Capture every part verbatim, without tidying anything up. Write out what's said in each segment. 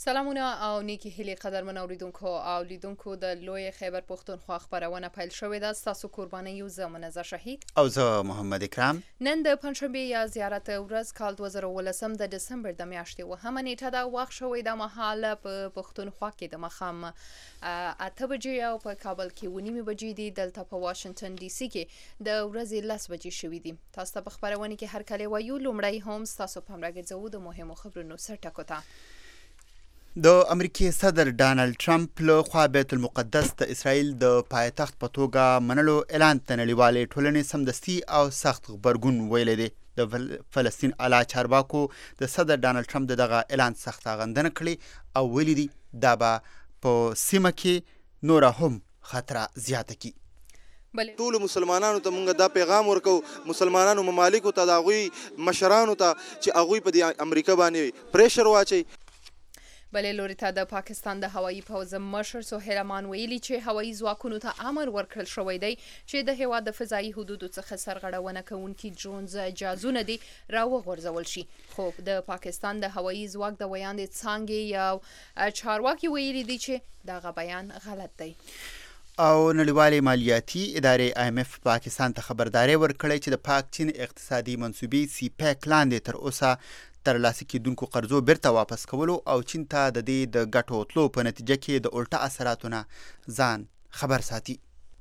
سلامونه او نیکی هیلې قدرمن اوریدونکو او لیدونکو د لوی خیبر پښتونخوا خبرونه پیل شوې ده. ستاسو قرباني یو زمنه شهید او زه محمد اکرام. نن د پنځشنبه یا زیارت ورځ کال دوه زره ولسم د دسمبر د میاشتې وهمه نیټه دا وخت شوې د مهاله په پښتونخوا کې د مخام اته بجې او په کابل کې ونیمه بجې دي. دلته په واشنگټن ډي سي کې د ورځې لس بجې شوې دي. تاسو ته په خبرونه کې هر کله وایو لومړی هم تاسو په مرګ د مهمو خبرونو سره ټکوتا. د امریکای صدر ډانلډ ټرمپ له خوا بیت المقدس د اسرائیل د پایتخت په توګه منلو اعلان ته نړیوالې ټولنې سمدستي او سخت غبرګون ویلی دی. د فلسطین اعلی چارواکو د صدر ډانلډ ټرمپ دغه اعلان سخت غندنه کړې او ویلي دي دا به په سیمه کې نور هم خطر زیاته کی. ټول مسلمانانو ته مونږ دا پیغام ورکو، مسلمانانو ممالکو ته، د هغوی مشرانو ته چې هغوی په دې امریکا باندې پریشر واچي. بلې لوري ته د پاکستان د هوایي پوځ مشر سهیل امان ویلي چې هوایي ځواکونو ته امر ورکړل شوی دی چې د هیواد د فضایي حدودو څخه سرغړونه کوونکي ډرونز جازونه دي راوغورځول شي. خو د پاکستان د هوایي ځواک د ویاندې څانګې یو چارواکي ویلي دي چې دغه بیان غلط دی. او نړیوالې مالیاتي ادارې آی ایم اف پاکستان ته خبرداري ورکړې چې د پاک چین اقتصادي منصوبې سی پیک لاندې تر اوسه تر لاسه کېدونکو قرضو بیرته واپس کولو او چین ته د دې د ګټو تلو په نتیجه کې د الټه اثراتونه ځان خبر ساتي.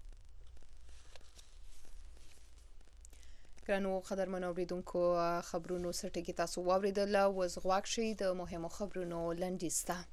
ګرانو قدرمنو اوریدونکو خبرونو سرټکی تاسو واوریدل او زغواک شي د مهمو خبرونو لنډیز ته.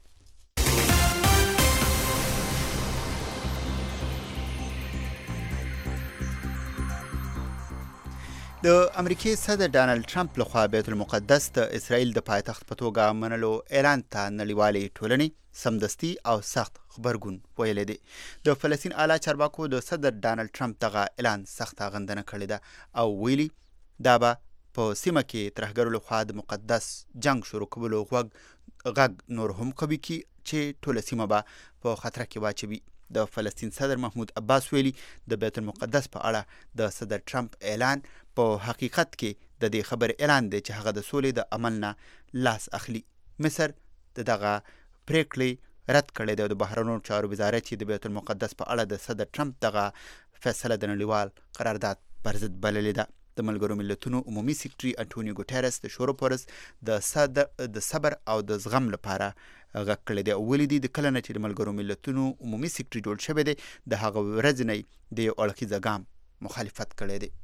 د امریکای صدر ډانلډ ټرمپ لخوا بیت المقدس د اسرائیل د پایتخت په توګه منلو اعلان ته نړیوالې ټولنې سمدستي او سخت خبرګون ویلی دی. د فلسطین اعلی چارواکو د صدر ډانلډ ټرمپ دغه اعلان سخت غندنه کړې ده او ویلي دا به په سیمه کې ترهګرو لخوا د مقدس جنگ شروع کولو غږ نور هم قوي کړي چې ټوله سیمه به په خطر کې واچوي. د فلسطین صدر محمود عباس ویلي د بیت المقدس په اړه د صدر ټرمپ اعلان په حقیقت کې د دې خبر اعلان دی چې هغه د سولې د عمل نه لاس اخلي. مصر د دغه پریکړې رد کړې ده او د بهرنیو چارو وزارت د بیت المقدس په اړه د صدر ټرمپ دغه فیصله د نړیوال قرارداد پر ضد بللې ده. د ملګرو ملتونو عمومي سکرټري انټونیو ګوټیرس د شورو پرس د صدر د صبر او د زغم لپاره غږ کړی دی او ویلي دي د کله نه چې د ملګرو ملتونو عمومي سکرټري جوړ شوی دی د هغه ورځې نه د یو اړخیزه ګام مخالفت کړی دی.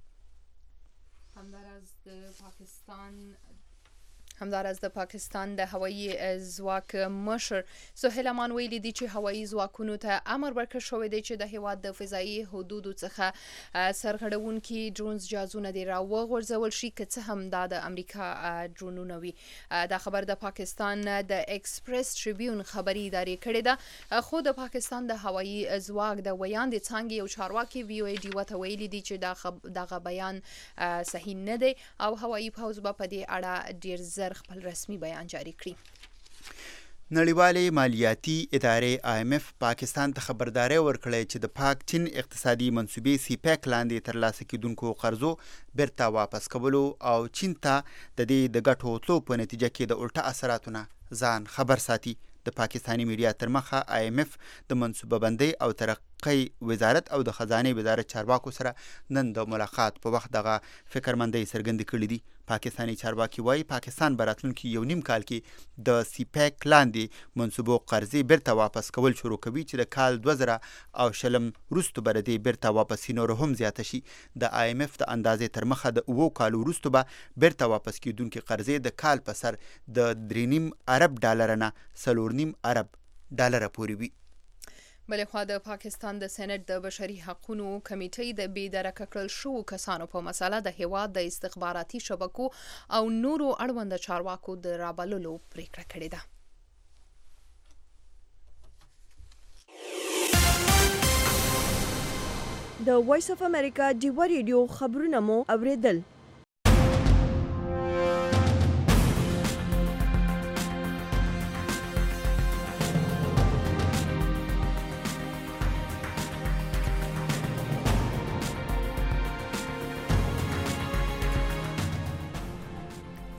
همداراز د پاکستان همداراز د پاکستان د هوایي ځواک مشر سهیل امان ویلي دي چې هوایي ځواکونو ته امر ورکړل شوی دی چې د هیواد د فضایي حدودو څخه سرغړونکي ډرونز جازونه دي راوغورځول شي که څه هم دا د امریکا ډرونونه وي. دا خبر د پاکستان د ایکسپریس ټریبیون خبري ادارې کړې ده. خو د پاکستان د هوایي ځواک د ویاندې څانګې یو چارواکي وی او ای ډي وته ویلي دي چې دا خب دغه بیان صحیح نه دی او هوایي پوځ به په دې اړه ډیر زر خپل رسمي بیان جاری کړي. نړیوالې مالیاتي ادارې آی ایم اف پاکستان ته خبرداري ورکړې چې د پاک چین اقتصادي منصوبې سی پیک لاندې تر لاسه کېدونکو قرضو بیرته واپس کولو او چین ته د دې د ګټو تلو په نتیجه کې د الټه اثراتونه ځان خبر ساتي. د پاکستاني میډیا تر مخه آی ایم اف د منصوبه بندۍ او ترقۍ وزارت او د خزانې وزارت چارواکو سره نن د ملاقات په وخت دغه فکرمندۍ څرګندې کړې دي. پاکستاني چارواکي وایي پاکستان به راتلونکي یو نیم کال کې د سی پیک لاندې منصوبو قرضې بیرته واپس کول شروع کوي چې د کال دوه زره او شلم وروسته به د دې بیرته واپسي نور هم زیاته شي. د آی ایم اف د اندازې تر مخه د اوو کالو وروسته به بیرته واپس کېدونکي قرضې د کال په سر د درې نیم ارب ډالر نه څلور نیم ارب ډالر پورې وي. بلې خوا د پاکستان د سېنات د بشري حقوقو کمیټې د بې درکه کړل شوو کسانو په مسله د هیواد د استخباراتي شبکو او نورو اړوند چارواکو د رابللو پریکړه کړې ده. د وایس اف امریکا ډیوا ریډیو خبرونه مو اوریدل.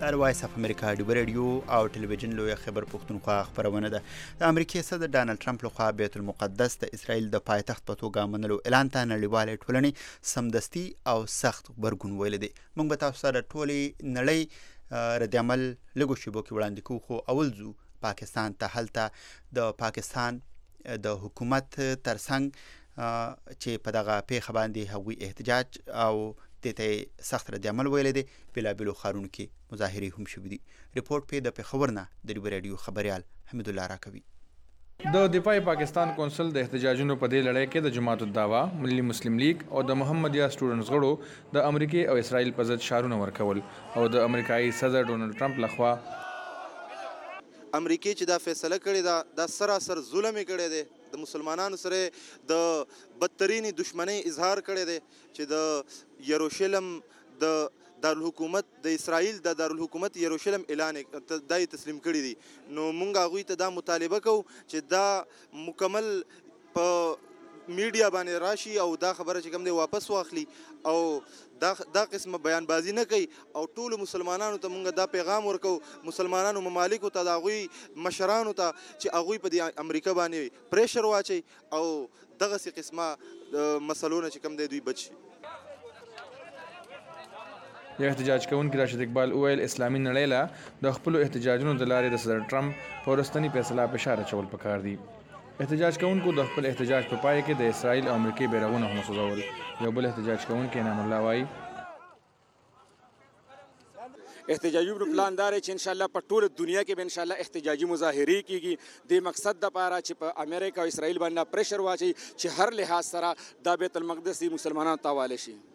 وایس اف امریکا ډیو رادیو او ټلویزیون لوی خبر پښتونخوا خبرونه ده. د امریکای صدر ډانلډ ټرمپ لخوا بیت المقدس د اسرائیل د پایتخت په توګه منلو اعلان ته نړیوالې ټولنې سمدستي او سخت غبرګون ویل دي. موږ به تاسو سره ټولې نړۍ رد عمل لږو شیبو کې وړاندې کوو، خو اول ځو پاکستان ته. هلته د پاکستان د حکومت ترڅنګ چې په دغه پیښه باندې هغوی احتجاج او دته سخت رد عمل ویل دي. بلابلو خارونو کې مظاهرې هم شوې دي. ریپورت په د پېښور نه د ډیو رادیو خبريال حمید الله راکوي. د دفاع پاکستان کونسل د احتجاجونو په دې لړۍ کې د جماعت الدعوا، ملي مسلم لیگ او د محمدیه سټوډنټس غړو د امریکای او اسرائیل په ضد شعارونه ورکول او د امریکایي صدر ډونلډ ټرمپ لخوا امریکای چې دا فیصله کړې ده دا سراسر ظلم کړی دی. د مسلمانانو سره د بدترین دشمنی اظهار کړی دی چې د یروشلم د دارالحکومت د اسرائیل د دارالحکومت یروشلم اعلان دای تسلیم کړی دي. نو مونږ هغوی ته دا مطالبه کوو چې دا مکمل په میډیا باندې راشي او دا خبره چې کوم دی واپس واخلي او دا دا قسمه بیان بازی نه کوي او ټول مسلمانانو ته مونږ دا پیغام ورکو، مسلمانانو ممالکو ته د هغوی مشرانو ته چې هغوی په دې امریکا باندې پریشر واچي او دغسې قسمه مسلو نه چې کوم دی دوی بچ شي. یو احتجاج کوونکي راشد اقبال وویل اسلامي نړۍ له د خپلو احتجاجونو د لارې د صدر ټرمپ په وروستني فیصله په اشاره اچول پکار دي. احتجاج کوونکو د خپل احتجاج په پای کې د اسرائیل او امریکای بیرغونه هم وسوځول. یو بل احتجاج کوونکی انعام الله وایي احتجاجي پلان دار چې ان شاء الله په ټوله دنیا کې به ان شاء الله احتجاجي مظاهرې کیږي د مقصد د لپاره چې په امریکا او اسرائیل باندې پریشر واچي چې هر لحاظ سره د بیت المقدس مسلمانانو ته حواله شي.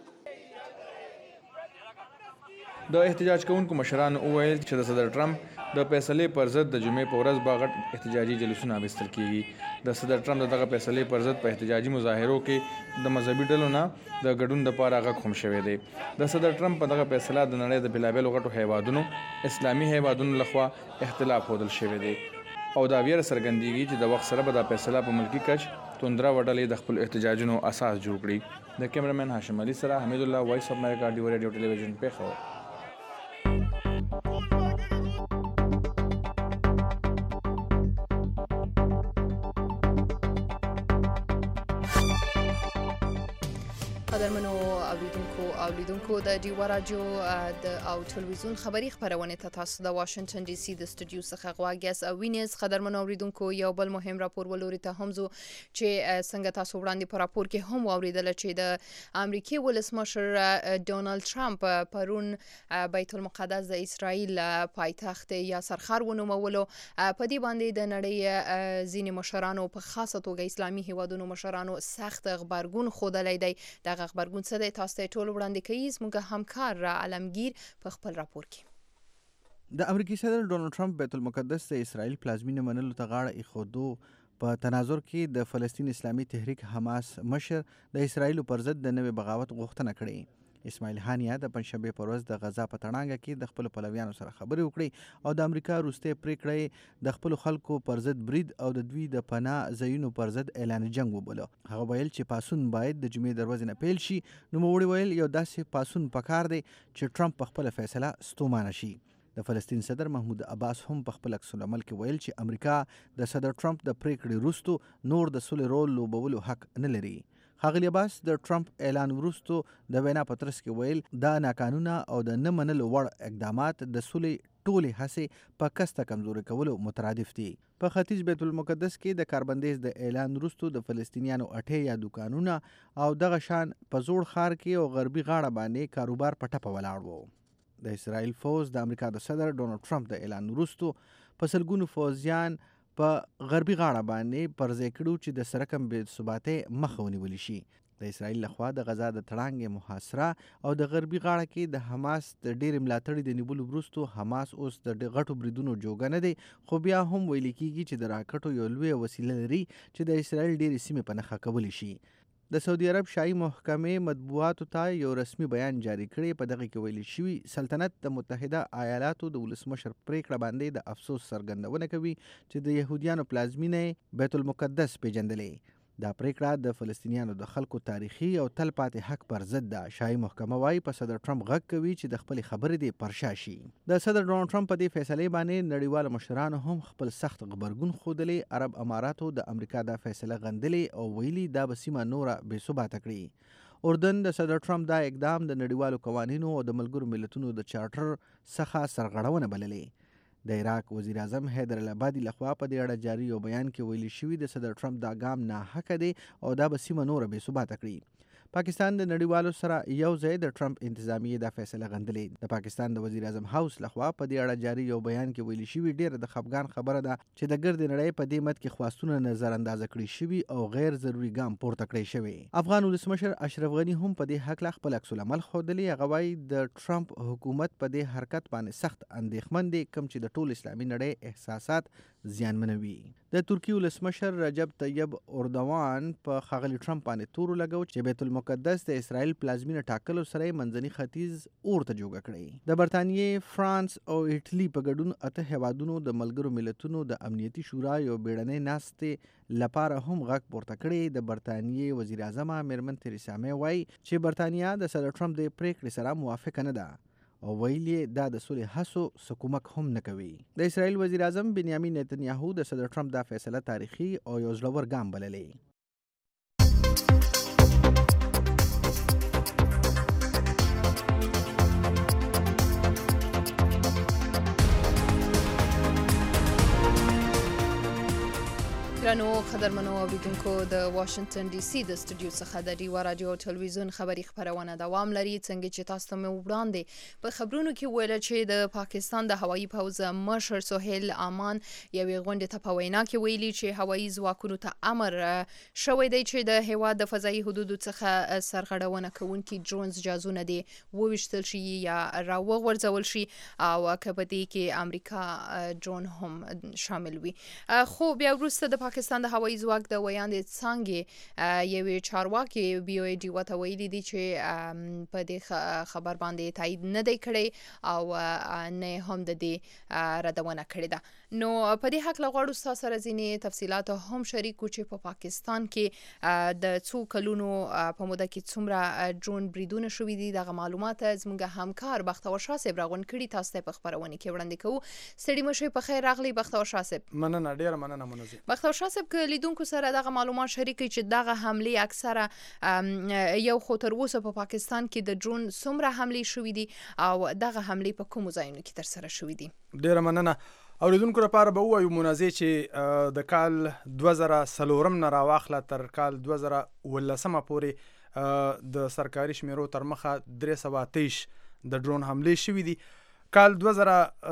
د احتجاج کوونکو مشرانو وویل چې د صدر ټرمپ د فیصلې پر ضد د جمعې په ورځ به غټ احتجاجي جلوسونه اخیستل کیږي. د صدر ټرمپ دغه فیصلې پر ضد په احتجاجي مظاهرو کې د مذهبي ډلو نه د ګډون لپاره غږ هم شوی دی. د صدر ټرمپ په دغه فیصله د نړۍ د بېلابېلو غټو هیوادونو اسلامي هیوادونو لخوا اختلاف ښودل شوی دی او دا ویره څرګندېږي چې د وخت سره به دا فیصله په ملکي کچ توندره وډلې د خپل احتجاجونو اساس جوړ کړي. د کیمرامین هاشم علي سره حمید الله، وایس اف امریکا ډیو رادیو ټلویزیون پېښور. قدرمنو اوریدونکو او لیدونکو د ډیو رادیو د او ټلویزیون خبری خبرونه ته تاسو د واشنگټن ډي سي د سټوډیو څخه غواګیس او وینز. قدرمنو اوریدونکو یو بل مهم راپور ولوري ته هم زو چې څنګه تاسو وړاندې په راپور کې هم اوریدل چې د امریکای ولسمشر ډونلډ ټرمپ پرون بیت المقدس د اسرائیل پایتخت یا سرخر ونومولو. په دې باندې د نړۍ ځینې مشرانو په خاصه توګه اسلامي هیوادونو مشرانو سخت غبرګون ښودلی دی. دغه غبرګون څه دی تاسو ته ټول وړاندې کوي زموږ همکار علمگیر په خپل راپور کې. د امریکای صدر ډونلډ ټرمپ بیت المقدس د اسرائیل پلازمینه منلو ته غاړه ایښودو په تناظر کې د فلسطین اسلامي تحریک حماس مشر د اسرائیل پر ضد د نوې بغاوت غوښتنه کړې. اسماعیل هانیه د پنځشنبې پر ورځ د غزا په تړانګه کې د خپل پلویانو سره خبرې وکړې او د امریکا وروستۍ پریکړه د خپل خلکو پر ضد برید او د دوی د پناه ځایونو پر ضد اعلان جنگ وبوله. هغه ویل چې پاسون باید د جمعې دروازې نه پیل شي. نوموړي ویل یو داسې پاسون پکار دی چې ټرمپ په خپل فیصله ستومانه شي. د فلسطین صدر محمود عباس هم په خپل عکس العمل کې ویل چې امریکا د صدر ټرمپ د پریکړې وروسته نور د سولې رول لوبولو حق نه لري. ښاغلي عباس د ټرمپ اعلان وروسته د وینا په ترڅ کې ویل دا ناقانونه او د نه منلو وړ اقدامات د سولې ټولې هڅې په کسته کمزوري کولو مترادف دي. په ختیځ بیت المقدس کې د کاربندیز د اعلان وروسته د فلسطینیانو اټې یا دوکانونه او دغه شان په زوړ ښار کې او غربي غاړه باندې کاروبار په ټپه ولاړ وو. د اسرائیل فوز د امریکا د صدر ډونلډ ټرمپ د اعلان وروسته په سلګونو فوزیان په غربي غاړه باندې پر ځای کړو چې د سرکم بې ثباتۍ مخه ونیولی شي. د اسرائیل لخوا د غزا د تړانګې محاصره او د غربي غاړه کې د حماس د ډېرې ملاتړي د نیولو وروسته حماس اوس د غټو بریدونو جوګه نه دی، خو بیا هم ویل کېږي چې د راکټو یو لویه وسیله لري چې د اسرائیل ډېرې سیمې په نښه کولی شي. د سعودي عرب شاهي محکمې مطبوعاتو ته یو رسمي بیان جاری کړی. په دغه کې ویل شوي سلطنت د متحده ایالاتو د ولسمشر پریکړه باندې د افسوس څرګندونه کوي چې د یهودیانو پلازمینه بیت المقدس پیژندلې. دا پریکړه د فلسطینیانو د خلکو تاریخي او تلپاتې حق پر ضد ده. شاهي محکمه وایي په صدر ټرمپ غږ کوي چې د خپلې خبرې دې پر شا شي. د صدر ډونالډ ټرمپ په دې فیصلې باندې نړیوال مشرانو هم خپل سخت غبرګون ښودلی. عرب اماراتو د امریکا دا فیصله غندلې او ویلي دا به سیمه نوره بې ثباته کړي. اردن د صدر ټرمپ دا اقدام د نړیوالو قوانینو او د ملګرو ملتونو د چارټر څخه سرغړونه بللې. د عراق وزیر اعظم حیدر العبادي لخوا په دې اړه جاري یو بیان کې ویلي شوي د صدر ټرمپ دا ګام ناحقه دی او دا به سیمه نوره بې ثباته کړي. پاکستان د نړیوالو سره یو ځای د ټرمپ انتظامیې دا فیصله غندلې. د پاکستان د وزیر اعظم هاوس لخوا په دې اړه جاري یو بیان کې ویلي شوي ډېره د خفګان خبره ده چې د ګردې نړۍ په دې مد کې خواستونه نظر اندازه کړي شوي او غیر ضروري ګام پورته کړی شوی. افغان ولسمشر اشرف غني هم په دې هکله خپل عکس العمل ښودلی. هغه وایي د ټرمپ حکومت په دې حرکت باندې سخت اندېښمن دی کوم چې د ټول اسلامي نړۍ احساسات زیانمنوي. د ترکیې ولسمشر رجب طیب اردوان په ښاغلي ټرمپ باندې تورو لګو چې بیت المقدس د اسرائیل پلازمینه ټاکلو سره منځني ختیځ اور ته جوګه کړی. د برتانیې، فرانس او ایټالي په ګډون اته هیوادونو د ملګرو ملتونو د امنیتي شورا یو بیړنۍ ناستې لپاره هم غږ پورته کړی. د برتانیې وزیر اعظم میرمن تریسا مې وایي چې برتانیا د صدر ټرمپ د پریکړې سره موافقه نه ده او ویلي دا د سولې هڅو څه کومک هم نه کوي. د اسرائیل وزیر اعظم بنیامین نتنیاهو د صدر ټرمپ دا فیصله تاریخي او یو زړور ګام بللی. ګرانو قدرمنو اوریدونکو د واشنگټن ډي سي د سټوډیو څخه د ډیوا رادیو او ټلویزیون خبري خبرونه دوام لري. څنګه چې تاسو ته مې وړاندې په خبرونو کې ویل چې د پاکستان د هوایي پوځ مشر سهیل امان یوې غونډې ته په وینا کې ویلي چې هوایي ځواکونو ته امر شوی دی چې د هیواد د فضایي حدودو څخه سرغړونه کوونکي ډرونز جازونه دي وویشتل شي یا راوغورځول شي او که په دې کې امریکا ډرون هم شامل وي. خو بیا وروسته د پاکستان د هوایي ځواک د ویاندې څانګې یوې چارواکي بي او ای ډي ورته ویلي دي چې په دې خبر باندې تایید نه دی کړی او نه هم د دې ردونه کړې ده. نو په دې هکله غواړو ستاسو سره ځینې تفصیلات هم شریک کړو چې په پاکستان کې د څو کلونو په موده کې څومره ډرون بریدونه شوي دي. دغه معلومات زموږ همکار بختور شاه صاحب راغونډ کړي. تاسو ته په خبرونه کې وړاندې کوو. ستړي مه شئ، په خیر راغلی بختور شاه صاحب. مننه، ډیره مننه منوزي. بختور شاه صاحب که لیدونکو سره دغه معلومات شریک کړي چې دغه حملې اکثره یو خو تر اوسه په پاکستان کې د ډرون څومره حملې شوي دي او دغه حملې په کومو ځایونو کې ترسره شوي دي؟ ډیره مننه. اوریدونکو لپاره به ووایو منازع چې د کال دوه زره څلورم نه راواخله تر کال دوه زره اوولسمه پورې د سرکاري شمیرو تر مخه درې سوه اته ویشت د ډرون حملې شوي دي. کال دوه زره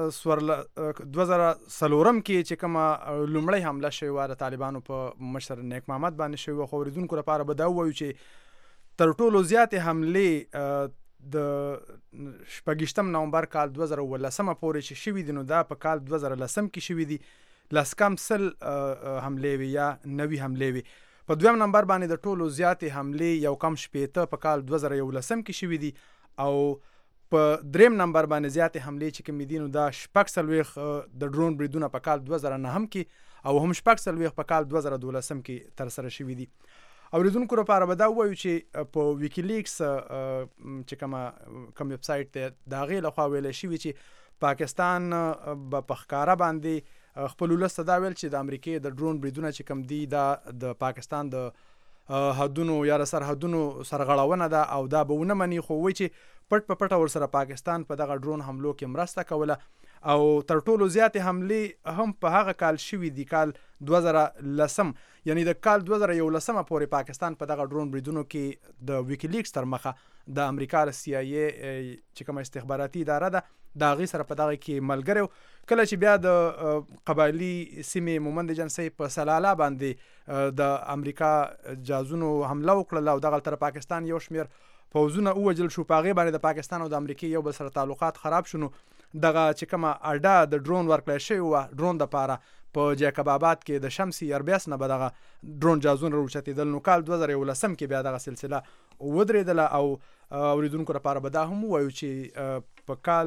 څلورم کې چې کومه لومړی حمله شوې وه د طالبانو په مشر نیک محمد باندې شوې وه. خو اوریدونکو لپاره به دا ووایو چې تر ټولو زیاتې حملې د شپږیشتم نومبر کال دوه زره اوولسمه پورې چې شوي دي نو دا په کال دوه زره لسم کې شوي دي. لس کم سل حملې وي یا نوي حملې وي. په دویم نمبر باندې د ټولو زیاتې حملې یو کم شپېته په کال دوه زره یولسم کې شوي دي او په دریم نمبر باندې زیاتې حملې چې کومې دي نو دا شپږ څلوېښت د ډرون بریدونه په کال دوه زره نهم کې او هم شپږ څلوېښت په کال دوه زره دولسم کې ترسره شوي دي. اوریدونکو لپاره به دا ووایو چې په ویکیلیکس چې کومه کوم ویب سایټ دی د هغې لخوا ویلی شوي چې پاکستان به په ښکاره باندې خپل ولس ته دا ویل چې د امریکې د ډرون بریدونه چې کوم دي دا د پاکستان د حدونو یا د سرحدونو سرغړونه ده او دا به ونه مني. خو وایي چې پټ په پټه ورسره پاکستان په دغه ډرون حملو کې مرسته کوله او تر ټولو زیاتې حملې هم په هغه کال شوي دي کال دوه زره لسم یعنی د کال دوه زره یولسمه پورې پاکستان په دغه ډرون بریدونو کې د ویکیلیکس تر مخه د امریکا د سی آی ای چې کومه استخباراتي اداره ده د هغې سره په دغه کې ملګری و. کله چې بیا د قبایلي سیمې مومند ایجنسۍ په سلاله باندې د امریکا جازونو حمله وکړله او دغلته پاکستان یو شمېر پوځونه ووجل شو. په هغې باندې د پاکستان او د امریکې یو بل سره تعلقات خراب شو. نو دغه چې کومه اډه د ډرون ورکړی شوې وه ډرون دپاره په جیکب آباد کې د شمسي اربیس نه به دغه ډرون جازونه راوچتېدل. نو کال دوه زره یولسم کې بیا دغه سلسله ودرېدله او اوریدونکو لپاره به دا هم ووایو چې په کال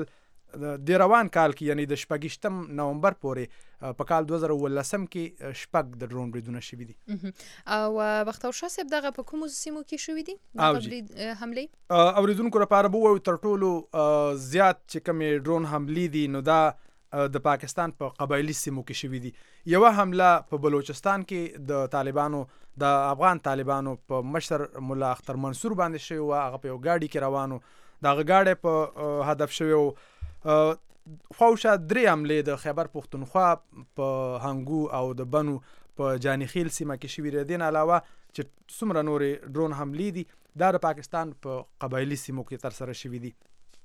د روان کال کې یعنی د شپږیشتم نومبر پورې په کال دوه زره اوولسم کې شپږ د ډرون بریدونه شوي دي. او بختور شاه صاحب دغه په کومو سیمو کې شوي دي دغه برید حملې؟ اوریدونکو لپاره به ووایو تر ټولو زیات چې کومې ډرون حملې دي نو دا د پاکستان په قبایلي سیمو کې شوي دي. یوه حمله په بلوچستان کې د طالبانو د افغان طالبانو په مشر ملا اختر منصور باندې شوی وه. هغه په یو ګاډي کې روانو، دغه ګاډی په هدف شوی و. خواوشا درې حملې د خیبر پښتونخوا په هنګو او د بنو په جانخیل سیمه کې شوي دي. دین علاوه چې څومره نورې ډرون حملې دي دا د پاکستان په قبایلي سیمو کې ترسره شوي دي.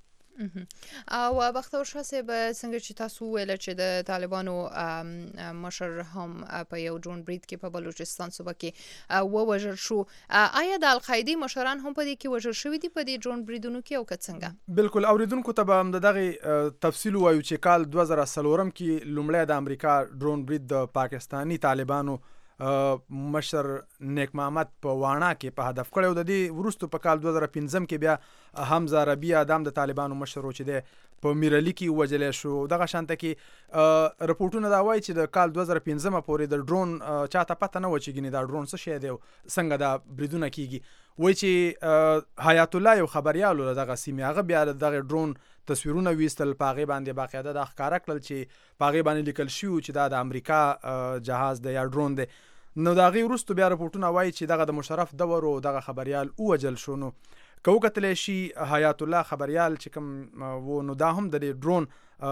او بختور شاه صاحب څنګه چې تاسو ویل چې د طالبانو مشر هم په یو ډرون برید کې په بلوچستان صوبه کې ووژل شو، آیا د القاعدې مشران هم په دې کې وژل شوي دي په دې ډرون بریدونو کې او که څنګه؟ بالکل، اوریدونکو ته به هم د دغې تفصیل ووایو چې کال دوه زره څلورم کې لومړی د امریکا ډرون برید د پاکستاني طالبانو مشر نیک محمد په واڼه کې په هدف کړی و. د دې وروستو په کال دوه زره پنځم کې بیا حمزه ربیع ادم د طالبانو مشر و چې دی په میرعلي کې ووژلی شو. دغه شانته کې رپورټونه دا وایي چې د کال دوه زره پنځمه پورې د ډرون چاته پته نه وه چې ګینې دا ډرون څه شی دی او څنګه دا بریدونه کیږي. وایي چې حیات الله یو خبریال و له دغه سیمې، هغه بیا د دغه ډرون تصویرونه ویستل، په هغې باندې باقاعده دا ښکاره کړل چې په هغې باندې لیکل شوي چې دا د امریکا جهاز دی یا ډرون دی. نو د هغې وروستو بیا رپورټونه وایي چې دغه د مشرف دور و دغه خبریال ووژل شو. نو که وکتلی شي حیات الله خبریال چې کوم و نو دا هم د دې ډرون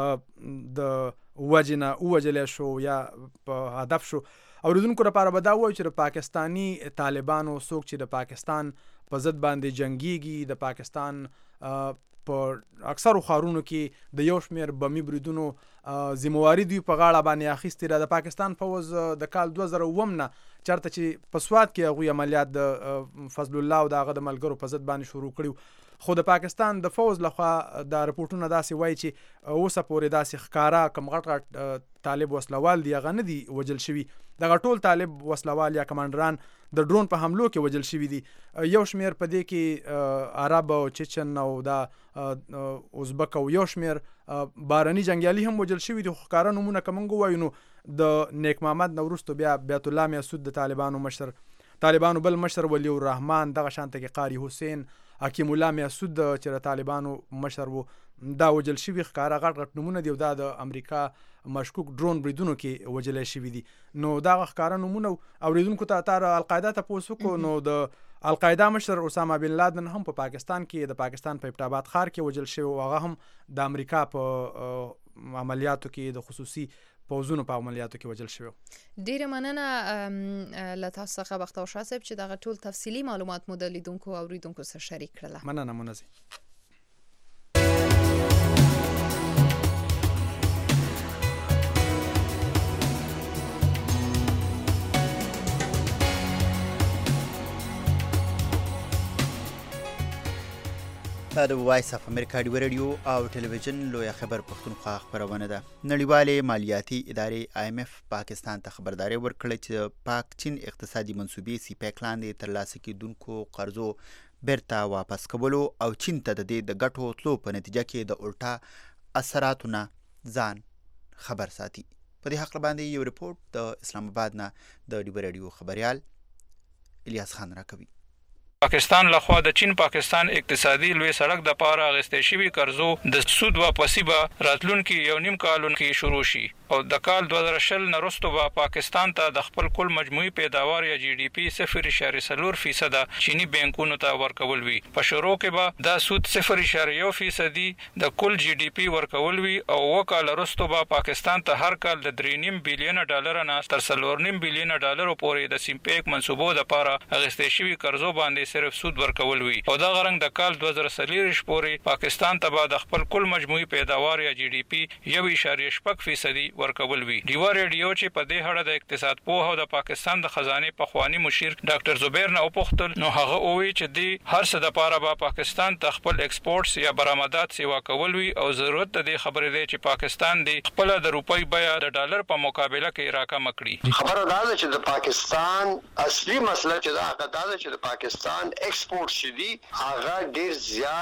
د وجې نه ووژلی شو یا په هدف شو. اوریدونکو لپاره به دا ووایو چې د پاکستاني طالبانو څوک چې د پاکستان په ضد باندې جنګیږي، د پاکستان په اکثرو ښارونو کې د یو شمېر بمي بریدونو ذمواري دوی په غاړه باندې اخیستې ده. د پاکستان پوځ د کال دوه زره اووم نه چېرته چې په سوات کې هغوی عملیات د فضل الله او د هغه د ملګرو په ضد باندې شروع کړي، خو د پاکستان د فوز لخوا دا رپورټونه داسې وایي چې اوسه پورې داسې ښکاره کم غټ غټ طالب وسلوال دي هغه نه دي وژل شوي. دغه ټول طالب وسلوال یا کمانډران د ډرون په حملو کې وژل شوي دي. یو شمېر په دې کې عرب او چچن او دا ازبک او یو شمېر بارني جنګیالي هم وژل شوي دي. خو ښکاره نومونه که موږ ووایو نو د نیک محمد نه وروستو بیا بیت الله میسود د طالبانو مشر، طالبانو بل مشر ولی الرحمن، دغه شانته کې قاری حسین، حکیم الله میسود چې د طالبانو مشر و دا وژل شوي. ښکاره غټ غټ نومونه دي او دا د امریکا مشکوک ډرون بریدونو کې وژلی شوي دي. نو دغه ښکاره نومونه اوریدونکو ته تار القاعده تپوس وکړو نو د القاعده مشر اسامه بن لادن هم په پاکستان کې د پاکستان په ابټ آباد ښار کې وژل شوی او هغه هم د امریکا په عملیاتو کې د خصوصي پوځونو په عملیاتو کې وژل شوی. ډیره مننه له تاسو څخه بختور شاه صاحب چې دغه ټول تفصیلي معلومات مو د لیدونکو او اوریدونکو سره شریک کړله. مننه منزي. دا د وایس اف امریکا ډیو رادیو او ټلویزیون لویه خبر پښتونخوا خبرونه ده. نړیوالې مالیاتي ادارې آی ایم اف پاکستان ته خبرداری ورکړه چې پاک چین اقتصادي منصوبې سی پیک لاندې ترلاسه کیدونکو قرضو بیرته واپس کولو او چین ته د دې د ګټو تلو په نتیجه کې د الټا اثراتو نه ځان خبر ساتي. په دې حق باندې یو رپورټ د اسلام آباد نه د ډیو رادیو خبريال الیاس خان راکوي. پاکستان لخوا د چین پاکستان اقتصادي لوی سړک د پاره اغستې شوی قرضو د سود واپسی به راتلونکي یو نیم کالون کې شروع شي او د کال دوه زره شل نه وروسته به پاکستان ته د خپل کل مجموعي پیداوار یا جی ډي پی صفر اعشاریه څلور فیصد چینی بانکونو ته ورکول وي. په شروع کې به دا سود صفر اعشاریه یو فیصد د کل جی ډي پی ورکول وي او وکاله وروسته به پاکستان ته هر کال د درې نیم بلین ډالر نه تر څلور نیم بلین ډالر پورې د سیمپیک منصوبو د پاره اغستې شوی قرضو باندې صرف سود ورکول وي او دا غرنګ د کال دوه زره څلور پورې پاکستان ته به د خپل کل مجموعي پیداوار یا جی ډي پی یو اعشاریه شپږ فیصد ورکول وي. ډیو رادیو چې په دې اړه د اقتصاد پوه او د پاکستان د خزانه په خوانی مشیر ډاکټر زبیر نه وپوښتل نو هغه وویل چې دی هر څه د پاره به پاکستان ته خپل ایکسپورټس یا برآمدات سیوا کول وي او ضرورت د خبرې دی چې پاکستان دی خپل د روپۍ بیا د ډالر په مقابله کې راکم کړي. خبره دا ده چې د پاکستان اصلي مسله چې دا هغه دا ده چې د پاکستان ایکسپورټ شدي هغه ډیر زیات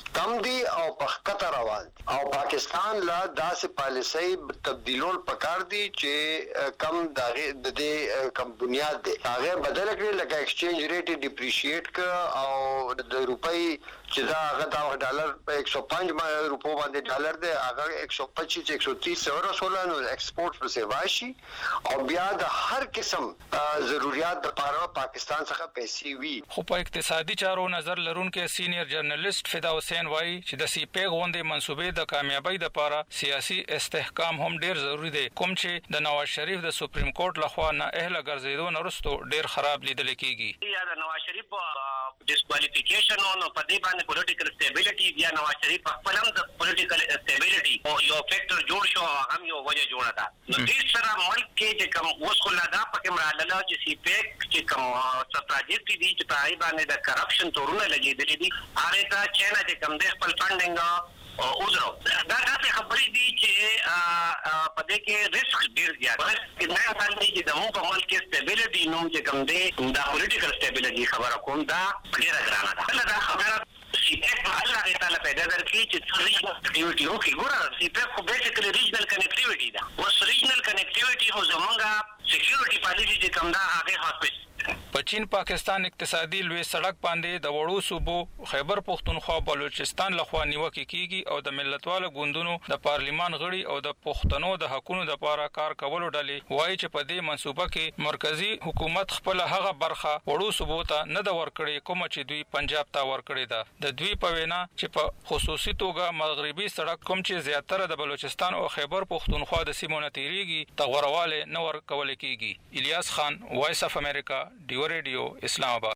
کم دي او په خطر روان دي او پاکستان لا داسې پالیسۍ تبدیلول پکار دي چې کم د دې کم بنیاد دی هغه بدل کړي لکه ایکسچینج ریټ ډیپریشیټ ک او د روپۍ چې دا هغه د ډالر په ایک سو پنځه روپو باندې ډالر دی هغه ایک سو پچیس ایک سو تیس سره سولانو ایکسپورټ پر سیواشي او بیا د هر قسم ضرورت د پاره پاکستان څخه پیسې وي. خو په اقتصادي چارو نظر لرونکو سینیئر جرنالست فدا حسین وایي چې د سی پی غونډې منسوبې د کامیابی لپاره سیاسي استحکام هم ډیر ضروری دی کوم چې د نواز شریف د سپریم کورټ لخوا نه اهله ګرځیدو نه وروسته ډیر خراب لیدل کیږي. یا د نواز شریف ډیسکوالیفیکیشن او په دې باندې پولیټیکل سټیبিলিټي یا نواز شریف خپل هم د پولیټیکل سټیبিলিټي او یو فیکٹر جوړ شو هم یو وجه جوړه ده. نو دې سره ملک کې چې کوم اوس خو لا دا پکې مراله چې سی پی چې کوم څه پروجیکټ دي چې په ای باندې د کرپشن تورونه لګېدلې دي هغه ته چینه چې کوم د خپل فندینګ او اوزرو دا تاسو خبرې دي چې په دې کې ریسک ډیر زیات دی. نه باندې چې د مو په ملک کې سټیبিলিټي نوم چې کوم دی دا پولیټیکل سټیبিলিټي خبره کوم دا ډیره ګرانه ده. دا خبره سی پی الله تعالی پیدا درکړي چې ریجنل کنیکټیویټي او کې ګوره سی پی خو بیسیکلی ریجنل کنیکټیویټي ده. اوس ریجنل کنیکټیویټي خو زمونږه سکیورټي پالیسي چې کوم دا هغه هاسپټل په چین پاکستان اقتصادي لوی سړک باندې د وړو صوبو خیبر پختونخوا بلوچستان لخوا نیوکه کیږي او د ملتوالو ګوندونو د پارلیمان غړي او د پښتنو د حقوقو لپاره کار کولو ډلې وایي چې په دې منصوبه کې مرکزی حکومت خپل هغه برخه وړو صوبو ته نه د ورکړي کوم چې دوی پنجاب ته ورکړي ده. د دوی په وینا چې په خصوصي توګه مغربي سړک کوم چې زیاتره د بلوچستان او خیبر پختونخوا د سیمو نه تیریږي د غورواله نه ورکول کیږي. الیاس خان وایس اف امریکا ډیو ریډیو اسلام آباد.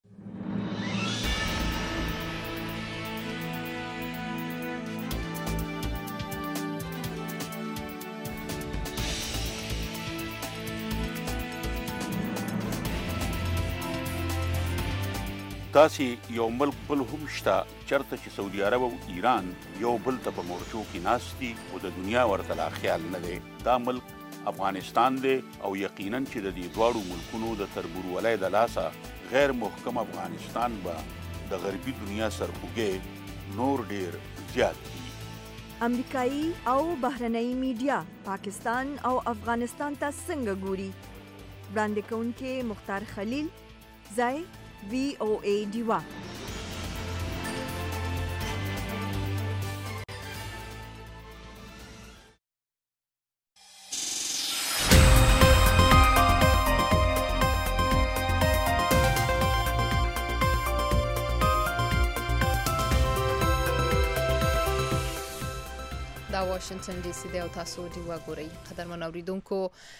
داسې یو ملک بل هم شته چرته چې سعودي عرب او ایران یو بل ته په مورچو کې ناست دي او د دنیا ورته لا خیال نه دی. دا ملک افغانستان دی او یقینا چې د دې دواړو ملکونو د تربورولۍ د لاسه غیر محکم افغانستان به د غربي دنیا سرخوږی نور ډیر زیات دي. امریکایي او بهرنۍ میډیا پاکستان او افغانستان ته څنګه ګوري؟ وړاندې کوونکې مختار خلیل، ځای وی او ای ډیوا. واشنگټن ډي سي دی او تاسو دی وګورئ. قدرمن اوریدونکو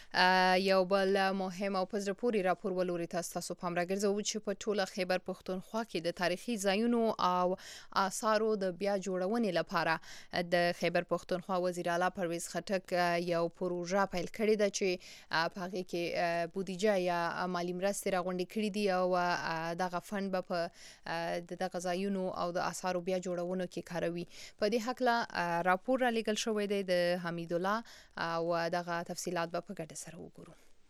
یو بل مهم او پزره پوری راپور ولوري تاسو تاسو پام راګرځو چې په ټوله خیبر پښتونخوا کې د تاریخي ځایونو او آثارو د بیا جوړونې لپاره د خیبر پښتونخوا وزیر اعلی پرویز خټک یو پروژه پیل کړې ده چې په هغه کې بودیجه یا مالی مرستې راغونډې کړې دي او دغه فند به په دغه ځایونو او د آثارو بیا جوړونو کې کاروي. په دې حق لا راپور را لیکل شوی دی د حمید الله او دغه تفصيلات به په ګډه سره وګورو.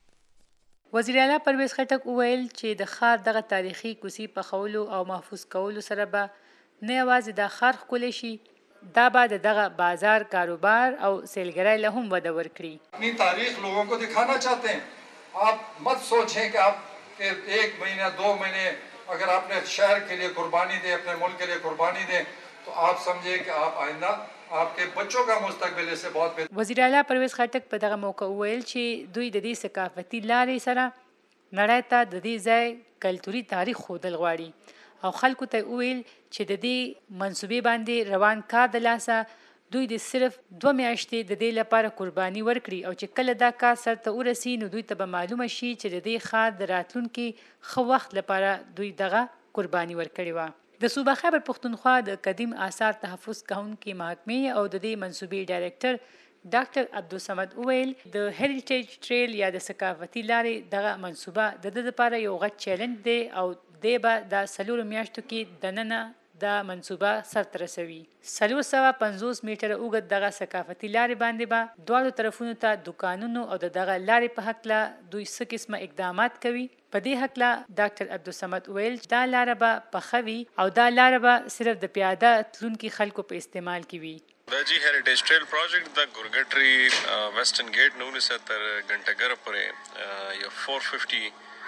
وزیر اعلی پرویز خټک وویل چې د ښار دغه تاریخي کوڅې په خولو او محفوظ کولو سره به نه یوازې د ښار ښکلی شي، دا به د دغه بازار کاروبار او سیلګرۍ له هم وده ورکړي. اپنی تاریخ لوگوں کو دکھانا چاہتے ہیں. آپ مت سوچیں کہ آپ ایک مہینہ دو مہینے اگر آپ نے شہر کے لیے قربانی دیں، اپنے ملک کے لیے قربانی دیں تو آپ سمجھیں کہ آپ آئندہ آپ کے بچوں کا مستقبل اس سے بہت بہتر. وزیر اعلی پرویز خټک په دغه موقع وویل چې دوی د دې ثقافتي لارې سره نړۍ ته د دې ځای کلتوري تاریخ ښودل غواړي او خلکو ته وویل چې د دې منصوبې باندې روان کار د لاسه دوی د صرف دوه میاشتې د دې لپاره قرباني ورکړي او چې کله دا کار سرته ورسي نو دوی ته به معلومه شي چې د دې ښار د راتلونکي ښه وخت لپاره دوی دغه قرباني ورکړې وه. د صوبه خیبر پښتونخوا د قدیم آثار تحفظ کوونکي محکمې او د دې منصوبې ډایرکټر ډاکټر عبدالصمد وویل د هریټیج ټریل یا د ثقافتي لارې دغه منصوبه د د لپاره یو غټ چیلنج دی او دی به د څلورو میاشتو کې دننه دا منصوبه سرته رسوي. څلور سوه پنځوس میټره اوږد دغه ثقافتي لارې باندې به دواړو طرفونو ته دکانونو او د دغه لارې په هکله دوی څه قسمه اقدامات کوي. په دې هکله ډاکټر عبدالصمد ویل دا لاره به پخه وي او دا لاره به صرف د پیاده تلونکي خلکو په استعمال کې وي. دا جی هریټیج ټریل پروجیکټ د ګورګټري ویسټرن ګیټ نه ونیسه تر ګنټګره پورې یو فور ففټي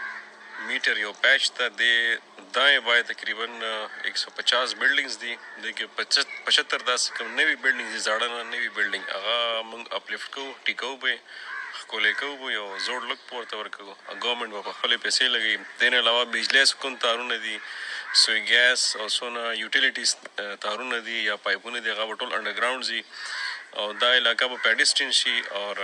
میټر یو پیچ ته د دایې باید تقریبا ایک سو پچاس بلډینګز دي دغه پچهتر داسې کوم نوي بلډینګ دي زاړه نه نوي بلډینګ هغه موږ اپلیفټ کوو ټیکو به ښکلی کوو یو زوړ لږ پورته ورکوو ګورنمنټ به په خپلې پیسې لګوي. دې نه علاوه بجلی سکون تارونه دي سوی ګیس او څونه یوټیلیټیز تارونه دي یا پایپونه دي هغه به ټول انډرګراونډ دي او دا علاقه به پیډسټرین شي. اور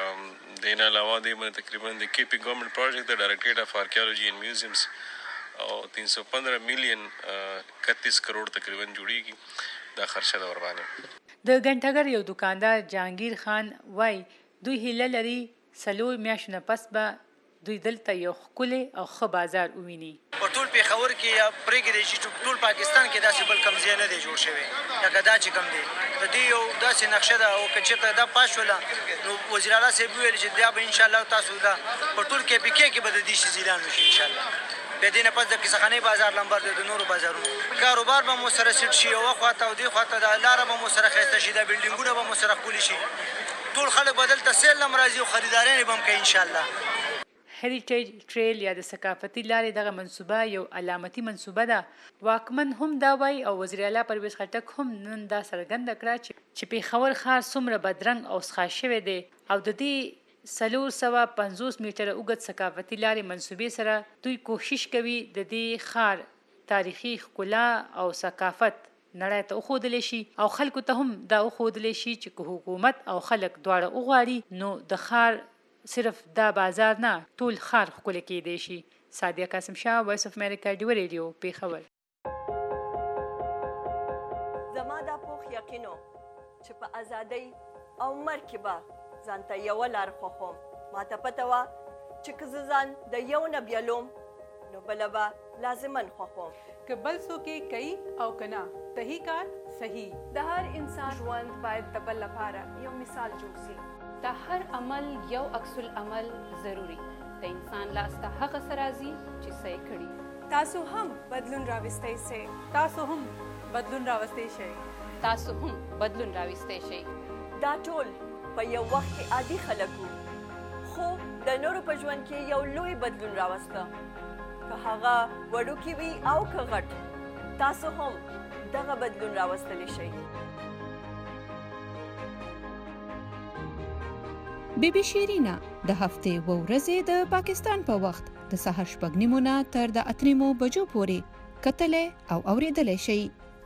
دې نه علاوه دې باندې تقریبا د کے پی ګورنمنټ پروجیکټ د ډایرکټریټ اف آرکیالوجي اینڈ میوزیمز او تین سو پندرہ میلین اکتیس کروڑ تقریبا جوړیږي دا خرچه ده ور باندې. د ګنټګر یو دکاندار جهانگیر خان وای دوی هیله لري څلور میاشتو نه پس به دوی دلته یو ښکلی او ښه بازار وویني. په ټول پېښور کې یا پرېږدی چې ټول پاکستان کې داسې بل کوم ځای نه دی جوړ شوی لکه دا چې کوم دی. د دې یو داسې نقشه ده او که چېرته دا پاس شوله نو وزیر اعلی صاحب وویل چې دا به انشاءالله تاسو دا په ټول کې پي کې کې به د دې شي اعلان وشي انشاءالله. بیا دې نه پس د کیسهخانۍ بازار لمبر دی د نورو بازارونو کاروبار به مو سره سیټ شي یوه خواته او دې خواته دا لاره به مو سره ښایسته شي دا بلډینګونه به مو سره ښکلي شي ټول خلک به دلته سیل هم راځي او خریداریان یې به هم کوي انشاءالله. هریټیج ټریل یا د ثقافتي لارې دغه منصوبه یو علامتي منصوبه ده. واکمن هم دا وایي او وزیر اعلی پرویز خټک هم نن دا څرګنده کړه چې پېښور ښار څومره بدرنګ او څښا شوی دی او د دې څلور سوه پنځوس میټره اوږد ثقافتي لارې منصوبې سره دوی کوشش کوي د دې ښار تاریخي ښکلا او ثقافت نړۍ ته وښودلی شي او خلکو ته هم دا وښودلی شي چې که حکومت او خلک دواړه وغواړي نو د ښار صرف دا بازار نه ټول ښار ښکلی کیدی شي. سادیه قاسم شاه وایس اف امریکا ډیوه ریډیو پېښور. زما دا پوخ یقینو چې په ازادۍ او مرګ کې به ځان ته یوه لار خوښوم. ماته پته وه چې که زه ځان د یو نه بیلوم نو بله به لازمن خوښوم. که بل څوک یې کوي او که نه صحیح کار صحیح. د هر انسان ژوند باید د بل لپاره یو مثال جوړ شي. د هر عمل یو عکس العمل ضروری. د انسان لاس ته هغه څه راځي چې څه یې کړي. تاسو هم بدلون راوستی شئ. تاسو هم بدلون راوستی شئ. تاسو هم بدلون راوستی شئ. دا ټول په یو وخت کې عادي خلک وو خو د نورو په ژوند کې یو لوی بدلون راوسته. که هغه وړوکی وي او که غټ تاسو هم دغه بدلون راوستلی شئ. بی بی شیرینا د هفتې و ورځې د پاکستان په وخت د سهار شپږ نیمو نه تر د اته نیمو بجو پورې کتلی او اورېدلی شئ.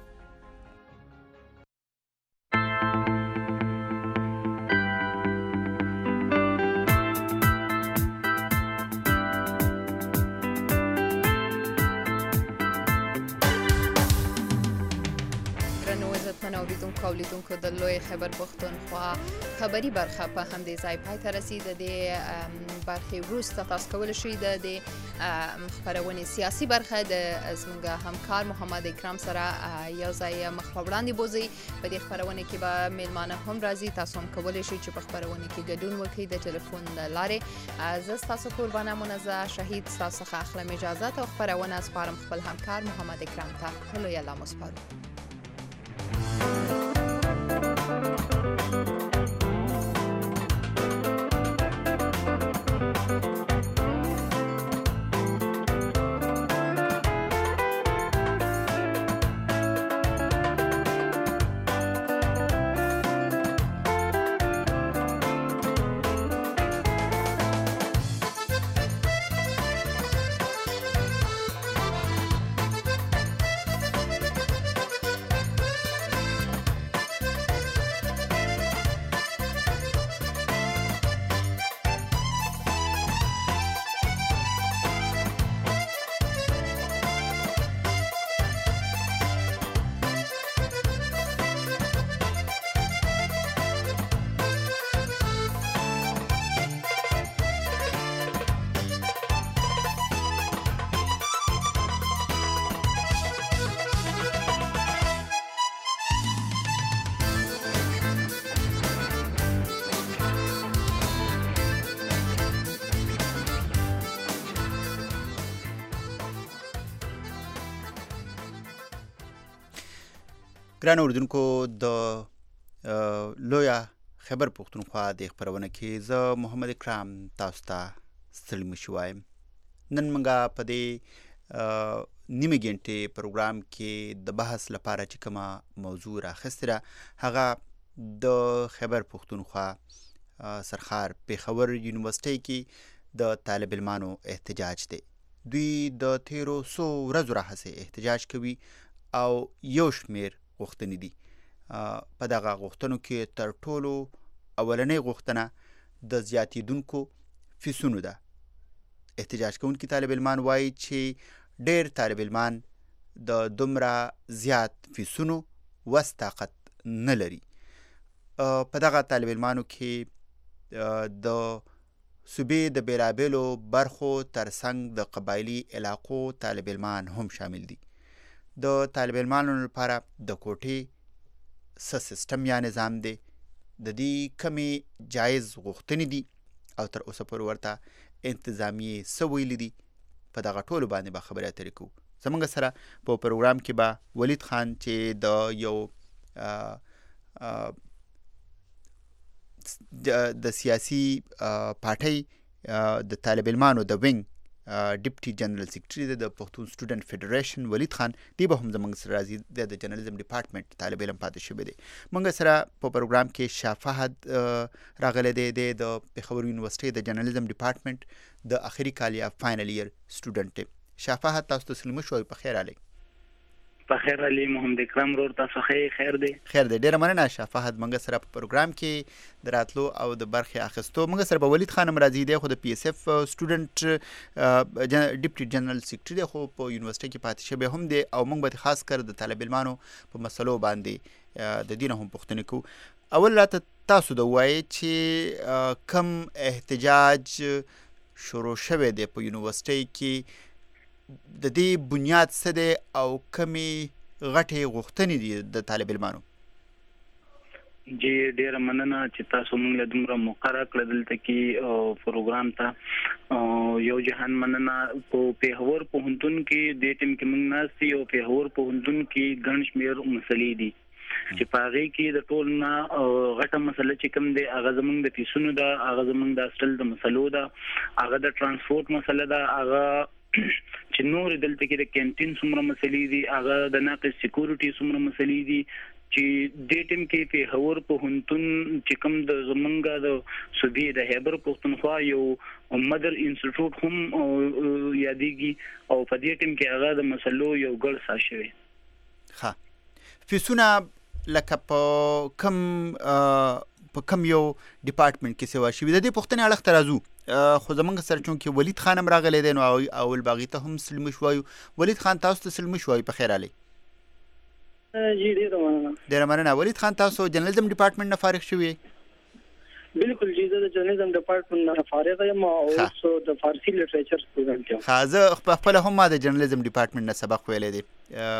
اوریدونکو او لیدونکو د لوی خیبر پښتونخوا خبري برخه په همدې ځای پای ته رسید. د برخې وروسته تاسو کولی شئ د خپرونې سیاسي برخه د زموږ همکار محمد اکرام سره یو ځای مخ په وړاندې بوځئ. په دې خپرونې کې به میلمانه هم راځي. تاسو هم کولی شئ چې په خپرونې کې ګډون وکړئ د ټلیفون له لارې. زه ستاسو قربانه منزه شهید ستاسو څخه اخلم اجازت او خپرونه سپارم خپل همکار محمد اکرام ته. په لوی الله مو سپارو. ګران اوردونکو د لویا خبر پښتونخوا د خبرونه کې زه محمد اکرام تاسو ته ستړي مشو وایم. نن موږ په دې نیمه ګنټې پروګرام کې د بحث لپاره چې کومه موضوع راخسته هغه د خبر پښتونخوا سرخار پیښور یونیورسيټي کې د طالب علمانو احتجاج دی. دوی د تیرو سو ورځو راهیسې احتجاج کوي او یو شمیر غوښتنې دي. په دغه غوښتنو کې تر ټولو اولنۍ غوښتنه د زیاتېدونکو فیسونو ده. احتجاج کوونکي طالب علمان وایي چې ډېر طالب علمان د دومره زیات فیسونو وس طاقت نه لري. په دغه طالب علمانو کې د صوبې د بیلابیلو برخو ترڅنګ د قبایلي علاقو طالب علمان هم شامل دي. د طالب علمانو لپاره د کوټې څه سیستم یا نظام دی، د دې کمې جایز غوښتنې دي او تر اوسه پورې ورته انتظامیې څه ویلي دي. په دغه ټولو باندې به خبرې اترې کوو. زموږ سره په پروګرام کې به ولید خان چې د یو د سیاسي پارټۍ د طالب علمانو د وینګ ډیپټي جنرال سیکرټري د پښتون سټوډنټ فدریشن ولید خان دی به هم زموږ سره راځي. د جرنالیزم ډپارټمنټ طالب علم پاتې شوی دی. موږ سره په پروګرام کې شاه فهد راغلی دی. د پېښور یونیورسيټي د جرنالیزم ډپارټمنټ د اخري کال یا فاینل ایئر سټوډنټ دی. شاه فهد تاسو ته سلام شوی. په خیر علي. په خیر علي محمد اکرام رور تاسو خیر دی. خیر دی. ډیره مننه شاه فهد. موږ سره په پروګرام کې د راتلو او د برخې اخیستو. موږ سره به ولید خان راځي دی خو د پی اس اف سټوډنټ ډیپټي جنرال سیکرټري دی خو په یونیورسيټي کې پاتې شوی هم دی او موږ به خاص کر د طالب علمانو په مسلو باندې د دین هم پوښتنه کوو. اول راته تاسو د وایي چې کم احتجاج شروع شوی دی په یونیورسيټي کې، د دې بنیاد څه دی او کمې غټې غوښتنې دي د طالب علمانو؟ جی ډیره مننه چې تاسو موږ له دومره موقع راکړه دلته کې پروګرام ته. یو جهان مننه. په پیښور پوهنتون کې د ټیم کې موږ ناستي او پیښور پوهنتون کې ګڼ شمېر مسلې دي چې په هغې کې د ټول نه غټه مسله چې کوم دی هغه زموږ د فیسونو ده، هغه زموږ د هاسټل د مسلو ده، هغه د ترانسپورټ مسله ده، هغه چې نور دلته کې د کینټین څومره مسلې دي، هغه د ناقص سکیورټي څومره مسلې دي چې دې ټیم کې پیښور پوهنتون چې کوم د زمونږ د صوبې د خیبر پښتونخوا یو مدر انسټیټیوټ هم یادېږي او په دې ټیم کې هغه د مسلو یو ګډ سا شوی. ښه، فیسونه لکه په کم په کم یو ډپارټمنټ کې سوا شوي؟ د دې پوښتنې اړخ ته راځو. خو زموږ سره چونکې ولید خان هم راغلی دی نو اول به هغې ته هم سلمش وایو. ولید خان تاسو ته سلمش وایو. په خیر علي. جی ډیره مننه. ډیره مننه. ولید خان تاسو جرنالیزم ډپارټمنټ نه فارغ شوي؟ بالکل جی زه د جرنالیزم ډپارټمنټ نه فارغ یم او اوس د فارسي لټریچر سټوډنټ یم. ښه، زه خپله هم ما د جرنالیزم ډپارټمنټ نه سبق ویلی دی.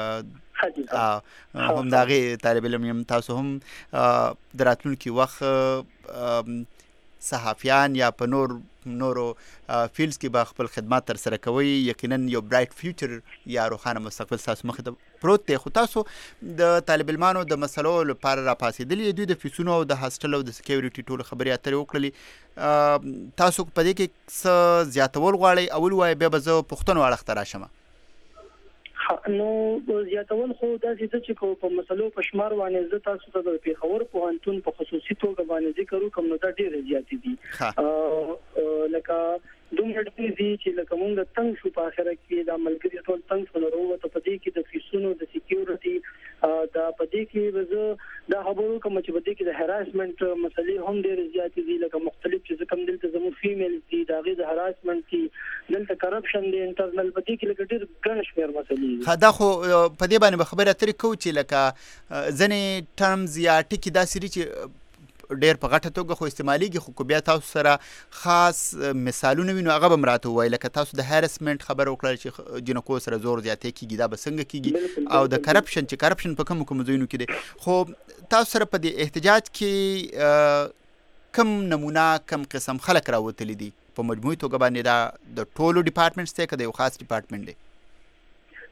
هم د هغې طالب علم یم. تاسو هم د راتلونکي وخت صحافیان یا په نور نورو فیلډز کې به خپل خدمات ترسره کوئ. یقینا یو برایټ فیوچر یا روښانه مستقبل ستاسو مخې ته پروت دی. خو تاسو د طالب علمانو د مسلو لپاره راپاڅېدلي، دوی د فیسونو او د هاسټل او د سکیورټي ټولو خبرې اترې وکړلې. تاسو په دې کې څه زیاتول غواړئ؟ اول وایئ بیا به زه پوښتنو اړخ ته راشم. نو زیاتول خو داسې ده چې په مسلو په شمار باندې زه تاسو ته د پیښور پوهنتون په خصوصي توګه باندې ذکر وکړم نو دا ډېرې زیاتې دي. لکه دومره ډېرې دي چې لکه موږ د تنګ شو په اخره کې دا ملګري ټول تنګ شول راووته. په دې کې د فیسونو د سکیورټي دا په دې کې به زه دا خبرو وکړم چې په دې کې د هراسمنټ مسلې هم ډېرې زیاتې دي. لکه مختلف چې کوم دلته زموږ فیمیلز دي د هغې د هراسمنټ دي، دلته کرپشن دی انټرنل، په دې کې لکه ډېر ګڼ شمېر مسلې دي. دا خو په دې باندې به خبرې اترې کوو چې لکه ځینې ټرمز یا ټکي داسې دي چې ډېر په غټه توګه خو استعمالیږي، خو بیا تاسو سره خاص مثالونه وي نو هغه به م راته ووایي. لکه تاسو د هرسمنټ خبره وکړه چې جنکو سره زور زیاتی کېږي، دا به څنګه کېږي، او د کرپشن چې کرپشن په کومو کومو ځایونو کې دی. خو تاسو سره په دې احتجاج کې کم نمونه کم قسم خلک راوتلي دي په مجموعي توګه باندې؟ دا د ټولو ډپارټمنټس دی که د یو خاص ډپارټمنټ دی؟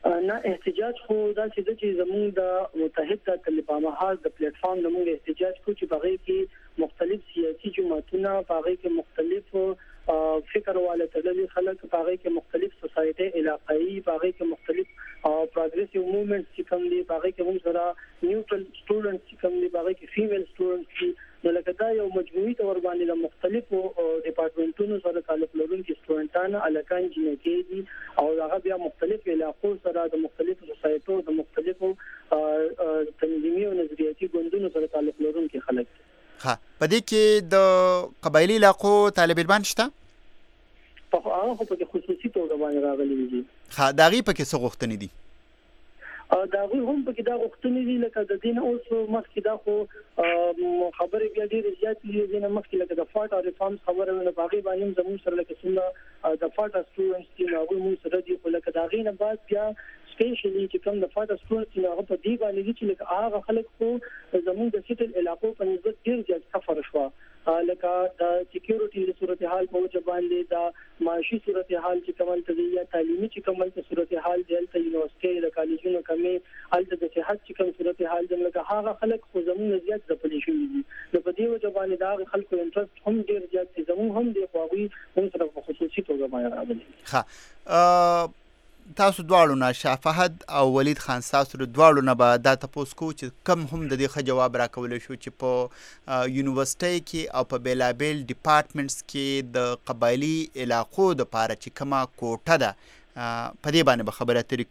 نه احتجاج خو دا چې زموږ د متحده طالبان محاذ د پلیټ فارم زموږ احتجاج کو چې بغیر کې مختلف سیاسي جماعتونه بغیر کې مختلف فکر والے تړلي خلک بغیر کې مختلف سوسایټي علاقائی بغیر کې مختلف پروګریسیو موومېنټس چې کوم دي بغیر کې هم سره نیوټرل سټوډنټس چې کوم دي بغیر کې فیمیل سټوډنټس نو لکه دا یو مجموعي تور باندې د مختلفو ډپارټمنټونو سره تعلق لرونکي سټوډنټان الکان جنکې دي او هغه بیا مختلف علاقو سره د مختلفو سوسایټو د مختلفو تنظیمي او نظریاتي ګوندونو سره تعلق لرونکي خلک دي. ها په دې کې د قبایلی علاقو طالب علمان شته؟ په هغه په کې خصوصي توګه باندې راغلي دي. ها دا غي په کې څه غوښتنې دي؟ دا غوي هم په کې دا غوښتنې دي لکه د دین اوس مخکې دا خو خبرې بیا ډېرې زیاتې دي دین مخکې لکه د فاټ او ریفارمز خبره نه باغی باندې زموږ سره لکه څنګه د فاټ سټوډنټس چې هغه موږ سره دي خو لکه دا غي نه بعد بیا سپیشلی چې کوم د فاټ سټوډنټس نه هغه په دې باندې چې لکه هغه خلک خو زموږ د سیټل علاقو په نسبت ډېر زیات سفر شو لکه د سکیورټي د صورتحال په وجه باندې د معاشي صورتحال چې کومل ته یا تعلیمي چې کومل ته صورتحال دی د یونیورسيټي د کالجونو کمې الته د صحت چې کوم صورتحال دی لکه هغه خلک خو زموږ زیات د پولیسو دي نو په دې وجه باندې دا خلکو انټرست هم ډیر زیات دي زموږ هم دی خو هغه هم سره په خصوصي توګه باندې راغلي. ها تاسو دواړو نه شاه فهد او ولید خان تاسو دواړو نه به دا تاسو کو چې کم هم د دې ښه جواب راکول شو چې په یونیورسيټي کې او په بیلابل ډپارټمنټس کې د قبایلی علاقو د پاره چې کما کوټه ده په دې باندې به خبره ترې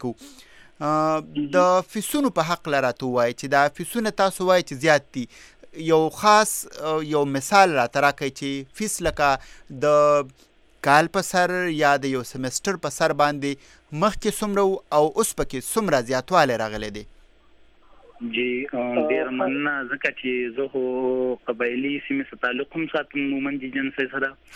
کو د فیسونو په حق لراته وای چې دا فیسونه تاسو وای چې زیات دي یو خاص یو مثال را تراکای چې فیس لکه د کال په سر یا د یو سمستر په سر باندې مخکې څومره او اوس پکې څومره زیاتوالی راغلی دی؟ جی ډېر مننه ځکه چې زه خو قبایلي سیمې سره تعلق هم ساتم مومندي جنسۍ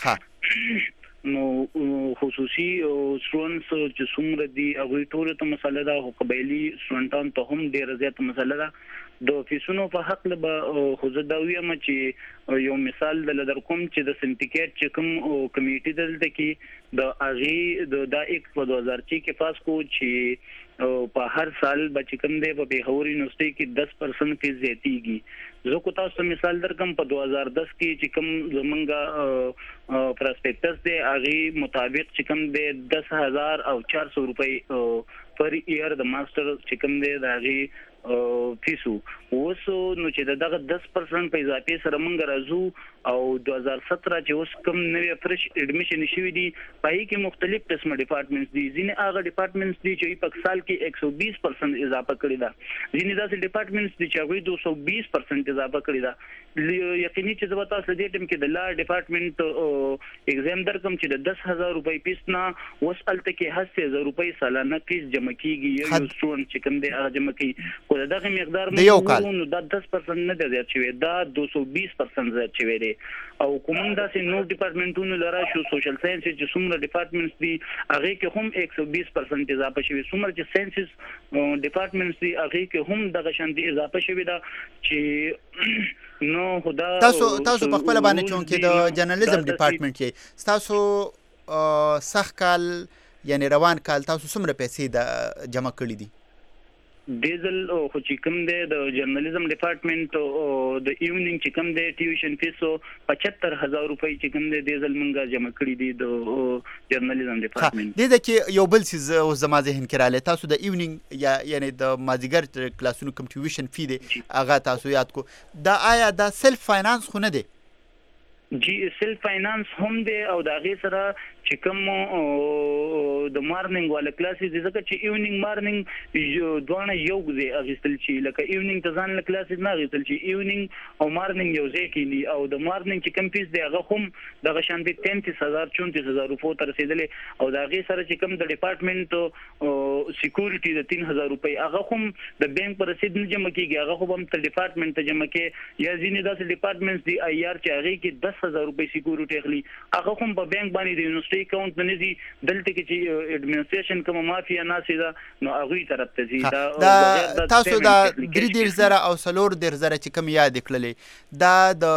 سره نو خصوصي سټوډنټس چې څومره دي هغوی ټولو ته مسله ده خو قبایلي سټوډنټانو ته هم ډېره زیاته مسله ده. د فیسونو په حق به خو زه دا وایم چې یو مثال در کوم چې د سنډیکیټ چې کوم کمیټي دلته کې د هغې د دا ایکټ په دوه هزار چې کې پاس کو چې په هر سال به چې کوم دی په پېښور یونیورسټۍ کې دس پرسنټ فیس زیاتېږي. زه کو تاسو مثال درکم په دوه هزار دس کې چې کوم زمونږ پراسپیکټس دی هغې مطابق چې کوم دی دس هزار او چار سو روپۍ پر ایئر د ماسټر چې کوم دی د هغې فیسو اوس نو چې دغه دس پرسنټ په اضافه سره مونږ راځو او دوه هزار ستره چې اوس کوم نوې فرش اډمیشن شوی دی پای کې مختلف قسمه ډپارټمنټس دي ځینې هغه ډپارټمنټس دي چې په سال کې ایک سو بیس پرسنټ اضافه کړی دا ځینې داسې ډپارټمنټس دي چې هغه دوه سو بیس پرسنټ اضافه کړی دا یقیني چې زه تاسو دې ټیم کې د لا ډپارټمنټ اگزام درکم چې د دس هزار روپۍ پیس نه اوس الته کې هسته هزار روپۍ سالانه پیس جمع کیږي یو سټوډنټ چې کوم دی هغه جمع کوي خو دغه مقدار نو دا دس پرسنټ نه دی زیات شوی دا دوه سو بیس پرسنټ زیات شوی دی او کوم داسې نور ډپارټمنټونو لرا شو سوشل ساينس چې څومره ډپارټمنټس دي هغه کې هم ایک سو بیس پرسنټ اضافه شوی څومره چې ساينسز ډپارټمنټس دي هغه کې هم دغه شان دي اضافه شوی دا چې نو خدا تاسو تاسو په خپل باندې چون کې د جرنالیزم ډپارټمنټ کې تاسو سخت کال یعنی روان کال تاسو څومره پیسې د جمع کړې دي؟ ډیزل خو چې کوم دی د جرنالیزم ډپارټمنټ د ایونینګ چې کوم دی ټیوشن فیس پچهتر هزار روپۍ چې کوم دی ډیزل مونږه جمع کړي دي د جرنالیزم ډپارټمنټ. دې د کې یو بل څیز اوس زما ذهن کې راغلی تاسو د ایونینګ یا یعنی د مازدیګر کلاسونو کوم ټیوشن فی دی هغه تاسو یاد کو دا آیا دا سلف فاینانس خو نه دی؟ جی سیلف فاینانس هم دی او د هغې سره چې کوم د مارننګ والا کلاسز دي ځکه چې ایونینګ مارننګ دواړه یو ځای اخیستل شي لکه ایونینګ ته ځان له کلاسز نه اخیستل شي ایونینګ او مارننګ یو ځای کې دي او د مارننګ چې کوم فیس دی هغه هم دغه شان دی تینتیس هزار چونتیس هزار روپو ته رسېدلی او د هغې سره چې کوم د ډپارټمنټ سیکورټي د تین هزار روپۍ هغه هم د بینک په رسید نه جمع کېږي هغه خو به هم تر ډپارټمنټ ته جمع کې یا ځینې داسې ډپارټمنټس دي آی آر چې هغې کې دس هزار روپۍ سیکورټي اخلي هغه هم په بینک باندې د یونیورسټۍ اکاونټ نه دي دلته کې چې اډمنسټریشن کومه مافیا ناسې ده نو هغوی طرف ته ځي دا تاسو دا درې دېرش زره او څلور دېرش زره چې کوم یاد کړلې دا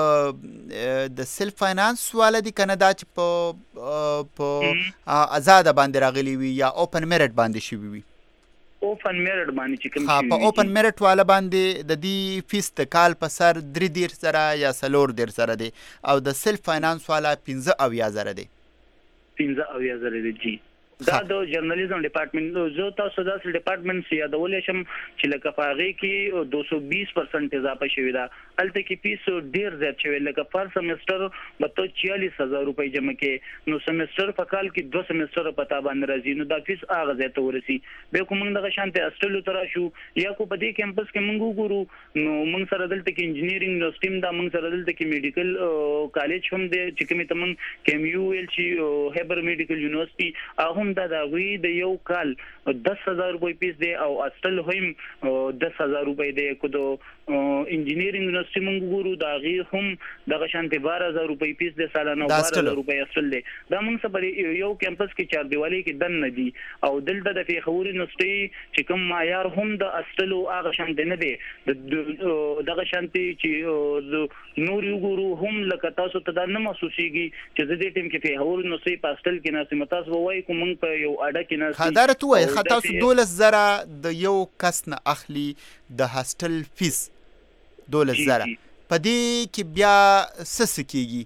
د د سیلف فاینانس والا دي که نه دا چې په په ازاده باندې راغلي وي یا اوپن میرټ باندې شوي وي؟ اوپن میرټ باندې چې کوم ها په اوپن میرټ والا باندې د دې فیس د کال په سر درې دیر سره یا څلور دیر سره دی او د سلف فاینانس والا پنځه اویا زره دی پنځه اویا زره دی جی دا د جرنالیزم ډپارټمنټ زه تاسو داسې ډپارټمنټ یادولی شم چې لکه په هغې کې دو سو بیس پرسنټ اضافه شوې ده هلته کې فیس ډېر زیات شوی لکه پر سمسټر به ته چیالیس هزار روپۍ جمع کې نو سمسټر په کال کې دوه سمسټره په تا باندې راځي نو دا فیس هغه ځای ته ورسي بیا خو موږ دغه شانتې هسټلو ته راشو یا خو په دې کیمپس کې موږ وګورو نو موږ سره دلته کې انجینیرینګ یونیورسټي هم ده موږ سره دلته کې میډیکل کالج هم دی چې کومې ته موږ کیمیو ویل چې هیبر میډیکل یونیورسټي هغه هم دا د هغوی د یو کال دس هزار روپۍ فیس دی او هسټل هم دس هزار روپۍ دی که د انجینیرینګ یونیورسټي موږ وګورو د هغې هم دغه شانتې باره هزار روپۍ فیس دی سالانه او باره هزار روپۍ هسټل دی دا موږ سره په یو کیمپس کې چاردیوالۍ کې دننه دي او دلته د پېښور یونیورسټۍ چې کوم معیار هم د هسټلو هغه شانتې نه دی دغه شانتې چې نور وګورو هم لکه تاسو ته دا نه محسوسېږي چې زه دې ټیم کې پېښور یونیورسټۍ په هسټل کې ناست یم تاسو به وایي خو موږ په یو اډه کې ناست ښه دا راته ووایه ښه تاسو دولس زره د یو کس نه اخلي د هسټل فیس دولس زره په دې کې بیا څه څه کېږي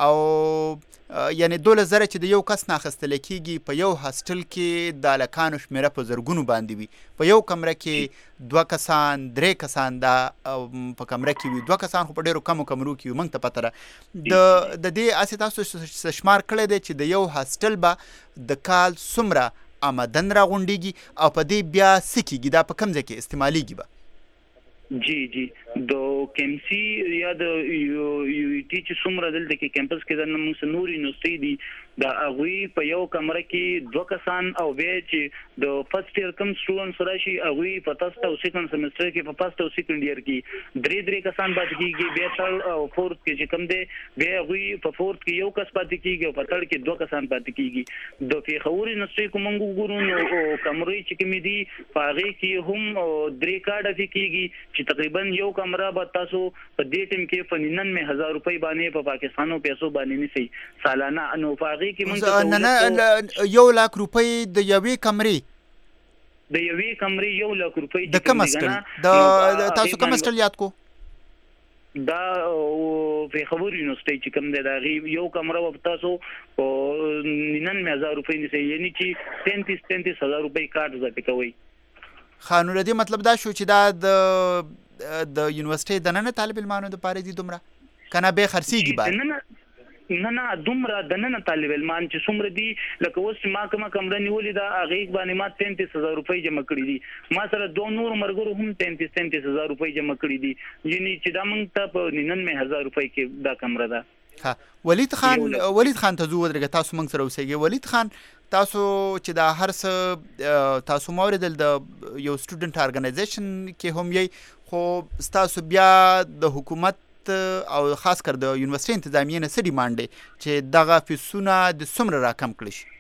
او یعنی دولس زره چې د یو کس نه اخیستلی کېږي په یو هسټل کې د هلکانو شمېره په زرګونو باندې وي په یو کمره کې دوه کسان درې کسان دا په کمره کې وي دوه کسان خو په ډېرو کمو کمرو کې وي موږ ته پته ده د د دې هسې تاسو شمار کړی دی چې د یو هسټل به د کال څومره آمدن راغونډېږي او په دې بیا څه کېږي دا په کوم ځای کې استعمالیږي به جی جی د کیمسی یا د یو ټي چې څومره دلته کې کیمپس کې د موږ نور یونیورسټۍ دي د هغوی په یو کمره کې دوه کسان او بیا چې د فرست ایئر کم سټوډنټس راشي هغوی په فرست او سیکنډ سمسټر کې په فرست او سیکنډ ایئر کې درې درې کسان پاتې کېږي بیا ثرډ او فورث کې چې کوم دی بیا هغوی په فورث کې یو کس پاتې کېږي او په ثرډ کې دوه کسان پاتې کېږي د پېښور یونیورسټۍ که موږ وګورو نو کمرې چې کومې دي په هغې کې هم درې کارډه پې کېږي چې تقریبا یو کمره به تاسو په دې ټیم کې په ننانوې هزار روپۍ باندې په پاکستانو پیسو باندې نیسئ سالانه نو په هغې کې موږ یو لاک روپۍ د یوې کمرې د یوې کمرې یو لاک روپۍ د کوم هسټل د تاسو کوم هسټل یاد کو دا پېښور یونیورسټۍ چې کوم دی د هغې یو کمره به تاسو په ننانوې هزار روپۍ نیسئ یعنې چې تینتیس تینتیس هزار روپۍ کارډ ځکه کوئ ښه نو د دې مطلب دا شو چې دا د د یونیورسټۍ دننه طالب علمانو دپاره دي دومره که نه بیا خرڅېږي بعد نه نه دومره دننه طالب علمان چې څومره دي لکه اوس ما کومه کمره نیولې ده هغې باندې ما تینتیس هزار روپۍ جمع کړي دي ما سره دوه نور ملګرو هم تینتیس تینتیس هزار روپۍ جمع کړي دي یعنې چې دا موږ ته په ننانوې هزار روپۍ کې دا کمره ده ها ولید خان ولید خان ته ځو ودرېږه تاسو موږ سره اوسېږئ ولید خان تاسو چې دا هر څه تاسو ما اورېدل د یو سټوډنټ ارګنایزیشن کې هم یې خو ستاسو بیا د حکومت او خاص کر د یونیورسټۍ انتظامیې نه څه ډیمانډ دی چې دغه فیسونه د څومره راکم کړي شي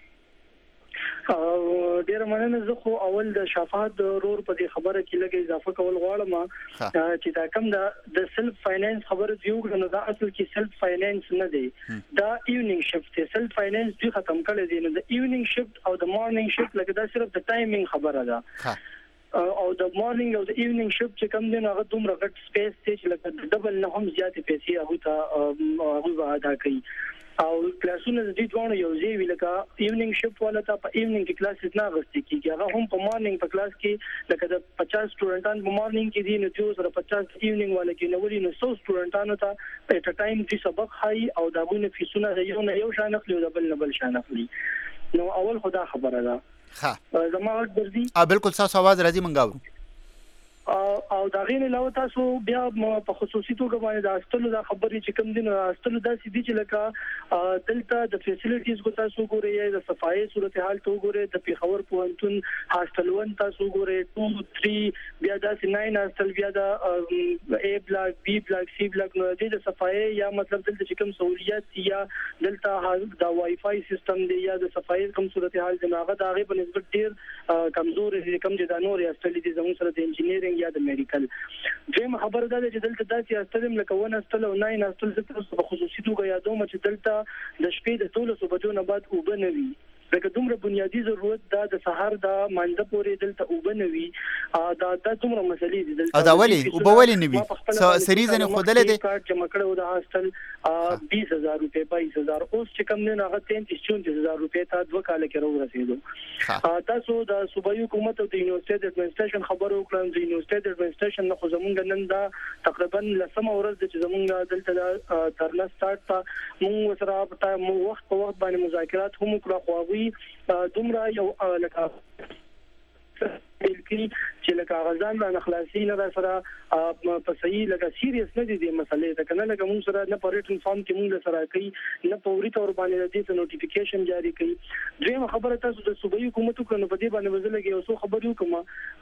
ډیره مننه زه خو اول د شفاعت رور په دې خبره کې لږ اضافه کول غواړم چې دا کم د سلف فاینانس خبره دی نو دا اصل کې سلف فاینانس نه دی دا ایونینګ شفت دی سلف فاینانس دوی ختم کړی دی نو د ایونینګ شفت او د مارنینګ شفت لکه دا صرف د ټایمینګ خبره ده او د مارنینګ او د ایونینګ شفت چې کم دی نو هغه دومره غټ سپیس دی چې لکه د ډبل نه هم زیاتې پیسې هغوی ته هغوی به ادا کوي او کلاسونه د دې دواړو یو ځای وي لکه ایونینګ شفت والا ته په ایونینګ کې کلاسز نه اخیستل کېږي هغه هم په مارنینګ په کلاس کې لکه د پچاس سټوډنټان په مارنینګ کې دي نو دوی سره پچاس ایونینګ والا کې نو ولې نو سو سټوډنټانو ته په اټ ټایم چې سبق هاي او دا غوونه فیسونه یو نه یو شان اخلي او د بل نه بل شان اخلي نو اول خدا خبره ده ها زما وخت درځي ا بالکل تاسو आवाज راځي منګاو او دا غین علاوه تاسو بیا په خصوصي توګه باندې د هاستلو د خبرې چې کوم دي نو هاستلو دا سې دي چې لکه دلته د فیسیلیټیز کو تاسو ګورئ د صفایي صورتحال ته ګورئ د پیښور پوهنتون هاستلون تاسو ګورئ دو درې بیا د نو هاستل بیا د ا بلاک بی بلاک سی بلاک نو د صفایي یا مطلب دلته چې کوم سہولیات یا دلته د وای فای سیستم دی یا د صفایي کوم صورتحال دی هغه د هغه په نسبت ډیر کمزور دي کم دي د نور هاستل دي زموږ سره د انجینیرینګ یا د میډیکل دویم خبر دا چې دلته داسې استلم لکه ونه استل او نه استل څه په خصوصي توګه یادوم چې دلته د شپې د ټولو بجو نه بعد وبنوي لکه دومره بنیادی ضرورت دا د سهار د مانځه پورې دلته اوبه نه وي دا دا دومره مسلې دي دلته. دا ولې اوبه ولې نه وي؟ سریزه نه خودلې ده کارت جمع کړو د هاستل بیس هزار روپے بایس هزار اوس چې کوم نه هغه تینتیس چونتیس هزار روپے ته دوه کال کې راو رسیدو. تاسو د صوبایي حکومت او د یونیورسيټي اډمنسټریشن خبرو کړم. د یونیورسيټي اډمنسټریشن نه خو زمونږ نن دا تقریبا لسمه ورځ چې زمونږ دلته ترنه سٹارټ تا موږ سره په وخت په وخت باندې مذاکرات هم کړو خو هغه دومره یو لکه بلکې چې لکه غزان نه خلاصي نه سره په صحیح لکه سیریس نه دي د مسلې ته کنه لکه موږ سره نه پریټن فارم کې موږ سره کوي نه پوري تور باندې د دې نوټیفیکیشن جاری کوي. دویمه خبره تاسو د صوبایي حکومت کو نه پدې باندې وزلګي اوسو خبرو کوم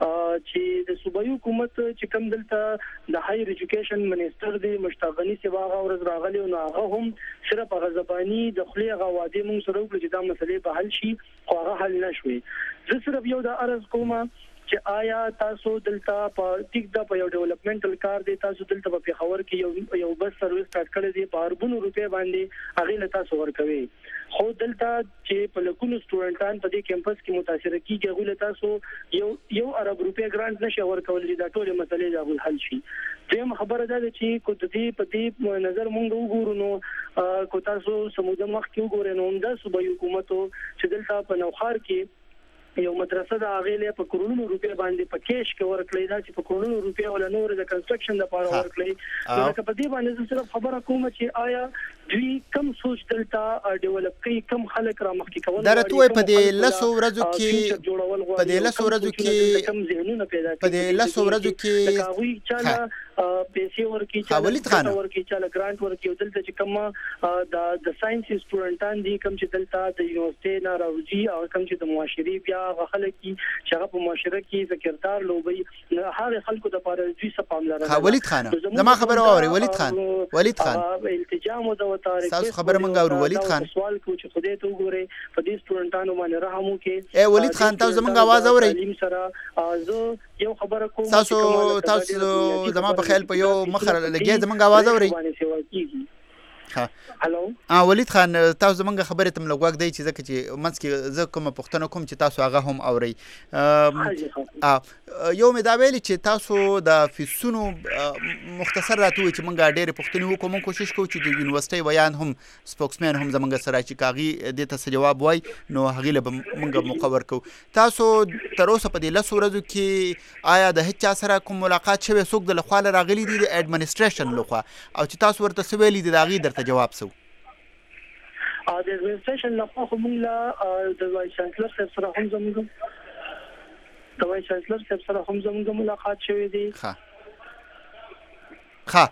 چې د صوبایي حکومت چې کوم دلته د هایر ایجوکیشن منیسټر دی مشتاقنی سیوا غوړز راغلی او هغه هم صرف غزبانی د خلی غواده موږ سره وکړي چې دا مسلې به حل شي خو هغه حل نشوي. زه صرف یو د ارز کومه چې آیا تاسو دلته په ټیک دا په یو ډیولپمنټل کار دی تاسو دلته په پیښور کې یو یو بس سرویس سٹارټ کړی دی په اربونو روپے باندې هغه له تاسو ورکوي خو دلته چې په لکونو سټوډنټان په دې کیمپس کې متاثر کیږي هغه له تاسو یو یو ارب روپے ګرانټ نشي ورکول دا ټول مسلې دا حل شي. دیم خبره ده چې کو د دې په دې نظر مونږ وګورو نو کو تاسو سموده مخ کې وګورئ نو د صوبایي حکومت چې دلته په نوخار کې یو مدرسه د اغیله په کرونو روپیا باندې په کیش کې ورکړی دا چې په کرونو روپیا ول نور د کنستراکشن لپاره ورکړی نو که په دې باندې صرف خبره کوم چې آیا دوی کم سوچ دلته ډیولپ کوي کم خلک را مخکې کول دا راتوي په دې لاسو ورځو کې په دې لاسو ورځو کې کم ذهنونه پیدا په دې لاسو ورځو کې کاوی چاله پیسې ورکی چاله ورکی چاله ګرانټ ورکی دلته چې کوم د د ساينس سټوډنټان دي کوم چې دلته د یونیورسيټي نه راوځي او کوم چې د معاشري بیا غخله کی چې هغه په معاشره کې ذکردار لوبي هغه خلکو د پاره دوی سپام لري. ها ولید خان زما خبر اوري ولید خان ولید خان التجام او تاریخ تاسو خبر مونږ اورو ولید خان سوال کو چې خدای ته وګوره په دې سټوډنټانو باندې رحم وکړي. اے ولید خان تاسو زمونږ आवाज اوري تعلیم سره زه یو خبره کوم تاسو تاسو زما په خیال په یو مخر لګي زمونږ आवाज اوري. ها هالو اه ولید خان تاسو زمونږ خبره تم لګوګ دی چې ځکه چې منځ کې زه کوم پښتنه کوم چې تاسو هغه هم اوري. ا یو مې دا ویلي چې تاسو د فیسونو مختصر راتوي چې مونږه ډېر پښتني وکوم کوشش کوو چې د یونیورسيټي ویان هم سپوکسمن هم زمونږ سره چې کاغي د تاسو جواب وای نو هغه له مونږه مقور کو. تاسو تر اوسه په دې لاسو ورځو کې آیا د هیڅ سره کوم ملاقات شوه څوک د لخوا راغلي دي د اډمنستریشن لخوا او چې تاسو ورته سویلي دي داغي درته جواب سو؟ ا د اډمنستریشن لخوا خو موږ لا د وایس چانسلر سره هم زموږ د وایس چانسلر سره هم زموږ ملاقات شوې دي. ښه ښه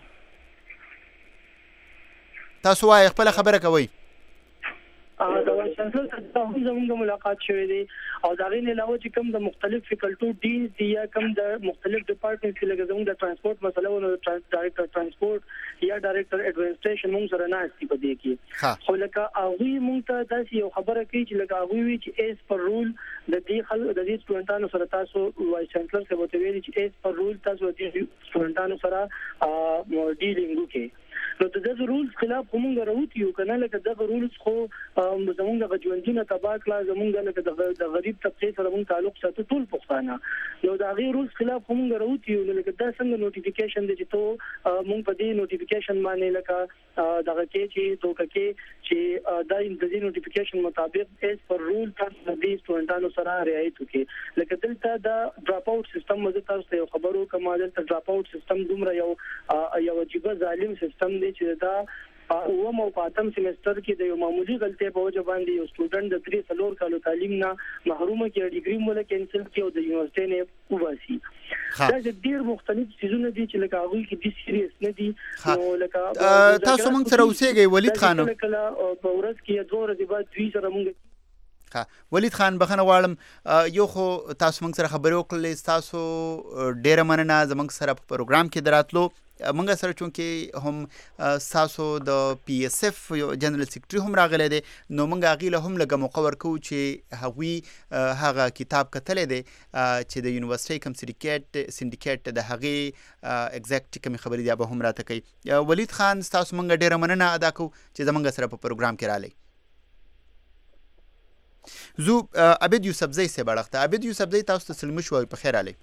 تاسو وايي خپل خبره کوي. ا د وایس چانسلر سره هم زموږ ملاقات شوې دي او دا غوښنه علاوه چې کوم د مختلف فیکلټو ډی دی یا کوم د مختلف ډپارټمنټ کې لکه زموږ د ترانسپورت مسله او ډایریکټر ترانسپورت یا ډایریکټر اډمنستریشن موږ سره نه استي پدې کې خو لکه هغه موږ ته داسې یو خبره کوي چې لکه هغه وی چې ایس پر رول د دې خل د دې سټوډنټانو سره تاسو وایس چانسلر څخه وته ویلي چې ایس پر رول تاسو د سټوډنټانو سره ډیلینګ وکړي نو د دغه رولز خلاف کومه راوتی یو کنه لکه دغه رولز خو زمونږ د ژوندونه تبا کلا زمونږ لکه د غریب طبقه سره مونږ تعلق ساتو ټول پښتانه نو دا غي رولز خلاف کومه راوتی یو لکه دا څنګه نوټیفیکیشن دي چې ته مونږ په دې نوټیفیکیشن باندې لکه دغه کې چې دوکه کې چې دا د دې نوټیفیکیشن مطابق ایس پر رول تاسو د سټوډنټانو سره رعایت وکړي لکه دلته دا ډراپ اوټ سیستم مزه تاسو یو خبرو کومه دلته ډراپ اوټ سیستم دومره یو یو عجیب ظالم سیستم دی چې دا او مو پاتم سیمستر کې د یو معمولی غلطۍ په وجه باندې یو سټوډنټ د درې څلور کالو تعلیم نه محروم کې ډیګري مولا کینسل کې او د یونیورسيټي نه وباسي دا د ډیر مختلف سيزونه دي چې لکه هغه کې د سیریس نه دي نو لکه تاسو موږ سره اوسېږئ ولید خان کله په ورځ کې دوه ورځې بعد دوی سره موږ ها ولید خان بخنه واړم یو خو تاسو موږ سره خبرې وکړلې تاسو ډېر مننه زموږ سره په پروګرام کې دراتلو منګه سره چونکې هم تاسو د پی ایس اف جنرال سیکریټری هم راغلی دی نو منګه غیله هم لګه مقور کو چې هغوی هغه کتاب کتلې دی چې د یونیورسيټي کم سندیکیټ سندیکیټ د هغه ایگزیکټ کوم خبرې دی به هم راته کوي ولید خان تاسو منګه ډیره مننه ادا کو چې زمونږ سره په پروګرام کې رالی زو عبید یوسفزی سے بڑخته عبید یوسفزی تاسو ته سلام شو په خیر علي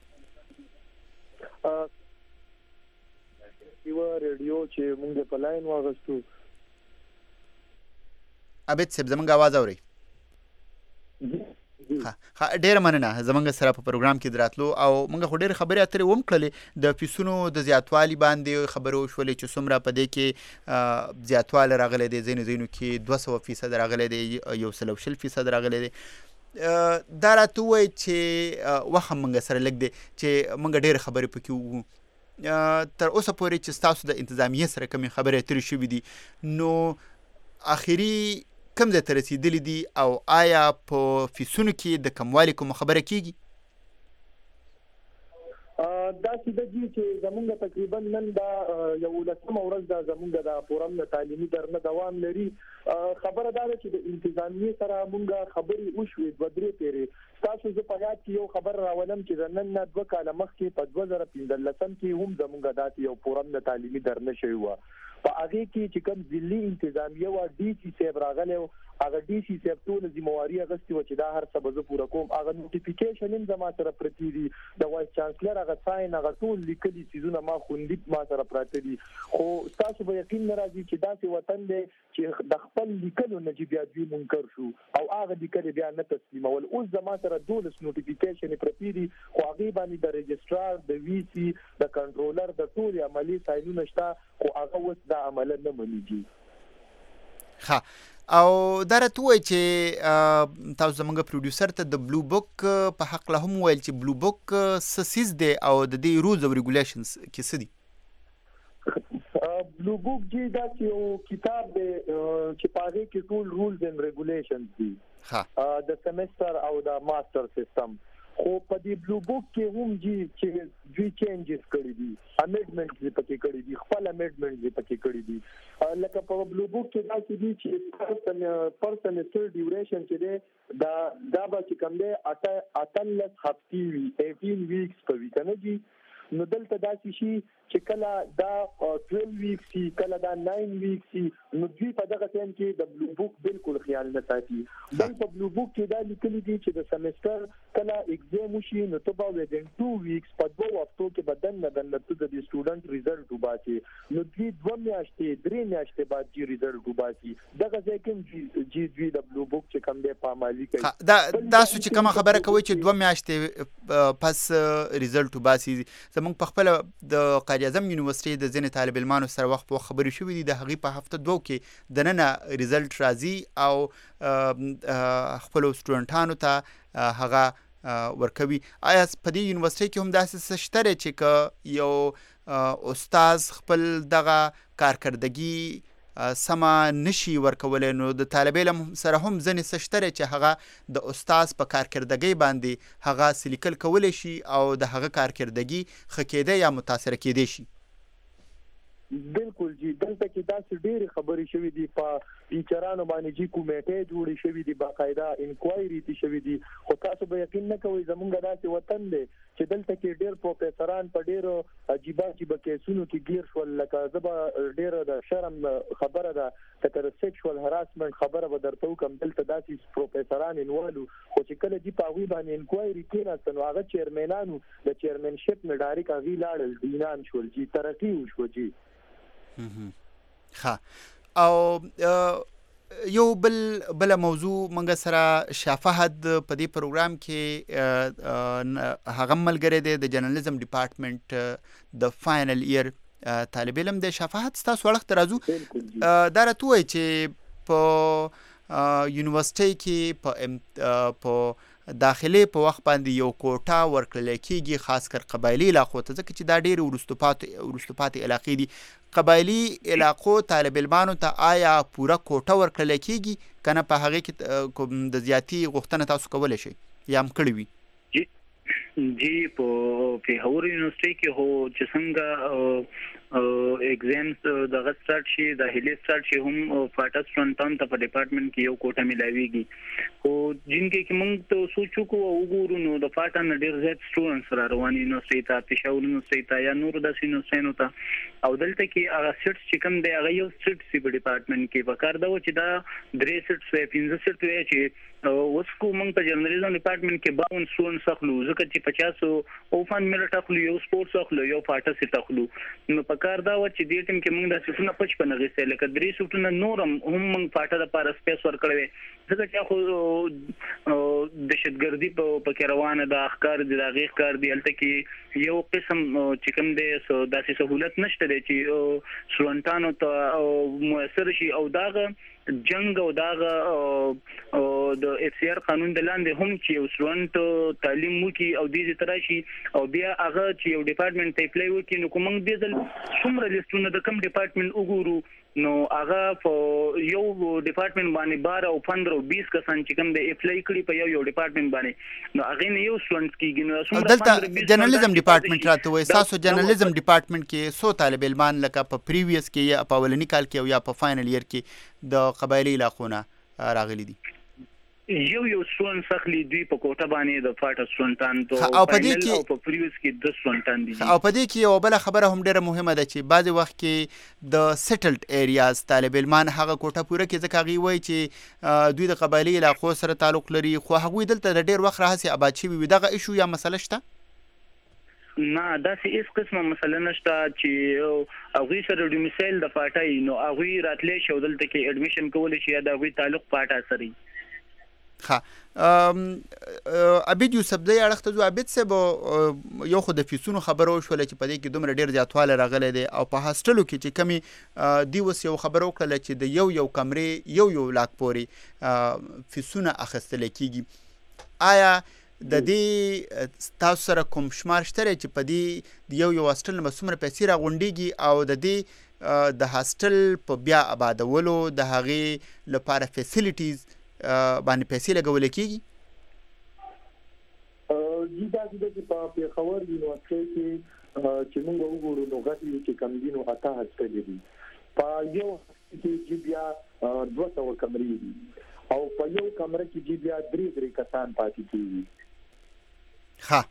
یو ریډیو چې موږ په لاین واغستو عبید صاحب زمونږ आवाज اوري ها ډیر مننه زمونږ سره په پروګرام کې دراتلو او موږ خو ډیر خبرې اترې ووم کړلې د فیسونو د زیاتوالي باندې خبرو شولې چې څومره په دې کې زیاتوالی راغلی دی ځینو ځینو کې دوه سوه فیصد راغلی دی یو سل او شل فیصد راغلی دی دا راته ووایي چې وخت هم موږ سره لږ دی چې موږ ډېرې خبرې پکې ووو تر اوسه پورې چې ستاسو د انتظامیې سره کومې خبرې اترې شوي دي نو آخري کم ځای ته رسېدلي دي او آیا په فیسونو کې د کموالي کومه خبره کېږي؟ داسې ده جي چې زمونږ تقریبا نن دا یولسمه ورځ ده زمونږ د فورم د تعلیمي درنه دوام لري. خبره دا ده چې د انتظامیې سره مونږ خبرې وشوې دوه درې پېرې. ستاسو زه په یاد کې یو خبر راولم چې د نن نه دوه کاله مخکې په دوه زره پنځلسم کې هم زمونږ داسې یو فورم د تعلیمي درنه شوی وه. په هغې کې چې کوم ضلعي انتظامیه وه ډي سي صاحب راغلی و هغه ډي سي صاحب ټوله ذمواري اخیستې وه چې دا هر څه به زه پوره کوم. هغه نوټیفیکیشن هم زما سره پرتې دي د وایس چانسلر هغه ساین هغه ټول لیکلي څیزونه ما خوندي ما سره پراته دي. خو ستاسو به یقین نه راځي چې داسې وطن دی چې د خپل لیکلو نه چې بیا دوی منکر شو او هغه لیکلې بیا نه تسلیمول. اوس زما سره دولس نوټیفیکیشن پرتې دي خو هغې باندې د رجسټرار د وي سي د کنټرولر د ټولې عملي ساینونه شته خو هغه اوس دا عمله نه منيږي. ښه او دا راته ووایي چې تاسو زموږ پروډیوسر ته د بلو بک په حقله هم وویل چې بلو بک څه څیز دی او د دې رولز او ریګولیشنز کې څه دي؟ بلو بک جی دا چې یو کتاب دی چې په هغې کې ټول رولز اینډ ریګولیشنز دي د سیمسټر او د ماسټر سیستم. خو په دې بلو بک کې هم جی چې دوی چینجز کړي دي امندمنټ یې پکې کړي دي خپل امندمنټ یې پکې کړي دي. لکه په بلو بک کې دا چې دي چې پر سیمسټر ډیوریشن چې دی دا دا به چې کوم دی اتلس هفتې وي ایټین ویکس په وي که نه جي. نو دلته داسې شي چې کله دا ټویلو ویکس شي کله دا ناین ویکس شي نو دوی په دغه ټایم کې د بلو بک بالکل خیال نه ساتي. بل په بلو بک کې دا لیکلي دي چې د سیمسټر کله اگزام وشي نو ته به ودین ټو ویکس په دوه هفتو کې به دننه دننه ته د سټوډنټ ریزلټ وباسي. نو دوی دوه میاشتې درې میاشتې بعد جي ریزلټ وباسي. دغه ځای کې جي دوی د بلو بک چې کوم دی پامالي کوي. دا تاسو چې کومه خبره کوئ چې دوه میاشتې پس ریزلټ وباسي زمونږ په خپله د قائد اعظم یونیورسټي د ځینې طالب علمانو سره وخت په وخت خبرې شوي دي د هغې په هفته دوو کې دننه ریزلټ راځي او خپلو سټوډنټانو ته هغه ورکوي. آیا په دې یونیورسټي کې هم داسې څه شته دی چې که یو استاز خپل دغه کارکردګي سمه نشي ورکولی نو د طالب علم سره هم ځینې څه شته چې هغه د استاز په کارکردګۍ باندې هغه څه لیکل کولی شي او د هغه کارکردګي ښه کېدی یا متاثره کېدی شي؟ بالکل جی دلته کې داسې ډېرې خبرې شوي دي په ټیچرانو باندې جی کمیټې جوړې شوي دي باقاعده انکوایري دي شوي دي. خو تاسو به یقین نه کوئ زمونږ داسې وطن دی چې دلته کې ډېر پروفیسران په ډېرو عجیبه عجیبه کیسونو کې ګیر شول. لکه زه به ډېره د شرم خبره ده لکه د سیکشوال هراسمنټ خبره به درته وکړم. دلته داسې پروفیسران انوالو خو چې کله جی په هغوی باندې انکوایري کېناستل نو هغه چیرمینانو د چیرمنشپ نه ډایرکټ هغوی لاړل ډینان شول جی ترقي وشوه جی. ښه او یو بل بله موضوع موږ سره شاه فهد په دې پروګرام کې هغه ملګری دی د جرنالیزم ډپارټمنټ د فاینل ایئر طالب علم دی. شاه فهد ستاسو اړخ ته راځو دا راته ووایي چې په یونیورسټۍ کې په داخلي په وخت باندې یو کوټه ورکړل کېږي خاص کر قبایلي علاقو ته ځکه چې دا ډېرې وروسته پاتې وروسته پاتې علاقې دي. قبایلي علاقو طالب علمانو ته آیا پوره کوټه ورکړل کېږي که نه په هغې کې کوم د زیاتي غوښتنه تاسو کولی شئ یا هم کړې وي؟ جی په پیښور یونیورسټۍ کې هو چې څنګه ایگزامز دغه سټارټ شي داخلي سټارټ شي هم فاټا سټوډنټانو ته په ډپارټمنټ کې یو کوټه ملاویږي. خو جنګې کې موږ ته سوچو کو او وګورو نو د فاټا نه ډېر زیات سټوډنټس را روان یونیورسټۍ ته پېښور یونیورسټۍ ته یا نورو داسې یونیورسټیانو ته او دلته کې هغه سټ چې کوم دی هغه یو سټ سی په ډپارټمنټ کې پکار دا و چې دا درې سټ سوې پنځه سټ وي چې اوس کو موږ په جرنالیزم ډپارټمنټ کې باون سون سخلو ځکه چې پچاس او فن ملټ اخلو یو سپورټس اخلو یو فاټه سټ اخلو نو پکار دا و چې دې ټیم کې موږ د سټونه پچپن غوښتل لکه درې سټونه نورم هم موږ فاټه لپاره سپیس ورکړو ځکه چې خو دهشتګردي په پکې روانه د اخکار د دغه ښکار دی هلته کې یو قسم چې کوم دی داسې سہولت نشته دی چې سلونټانو ته موثر شي او داغه جنگ او داغه د اف سی آر قانون د لاندې هم چې یو سټوډنټ تعلیم وکي او دې تر شي او بیا هغه چې یو ډپارټمنټ ته اپلای وکي نو کوم دې ځل څومره لیستونه د کوم ډپارټمنټ وګورو نو هغه په یو ډپارټمنټ باندې بار او پندرہ او بیس کسان چې کوم د اپلای کړي په یو یو ډپارټمنټ باندې نو هغه نه یو سټوډنټ کیږي نو څومره دلته جرنالیزم ډپارټمنټ راته وای تاسو جرنالیزم ډپارټمنټ کې سو طالب علمان لکه په پریویس کې یا په اولنی کال کې او یا په فائنل ایئر کې د قبایلی علاقونه راغلي دي یو یو سون سخلی دوی په کوټه باندې د فاټ سونټان ته او په دې کې او په پریویس کې د سونټان دي او په دې کې یو بل خبره هم ډیره مهمه ده چې بعضی وخت کې د سیټلډ ایریاز طالب علمان هغه کوټه پوره کې ځکه هغه وایي چې دوی د قبایلی علاقو سره تعلق لري خو هغه دلته د ډیر وخت راهسي آباد شوي وي دغه ایشو یا مسله شته نه دا سي اس قسمه مسله نشته چې هغه سره ډومیسایل د فاټای نو هغه راتلې شو دلته کې اډمیشن کول شي یا د هغه تعلق فاټا سره ها عبید یوسف دی اړخته جو عبید صاحب یو خو د فیسونو خبرو شول چې په دې کې دومره ډیر زیاتواله راغلی دی او په هاستلو کې چې کمی دی وس یو خبرو کړل چې د یو یو کمرې یو یو لاک پوري فیسونه اخیستل کیږي آیا د دې تاسو سره کوم شمار شته چې په دې یو یو هاستل مسومره پیسې راغونډيږي او د دې د هاستل په بیا آبادولو د هغې لپاره فیسیلیټیز باندې پیسې لګول کېږي جی دا د په پیښور یونیورسيټي کې چې موږ وګورو نو غټي چې کم دي نو اته هڅه دي په یو کې چې بیا دوه سوه کمرې دي او په یو کمره کې چې بیا درې درې کسان پاتې کیږي ها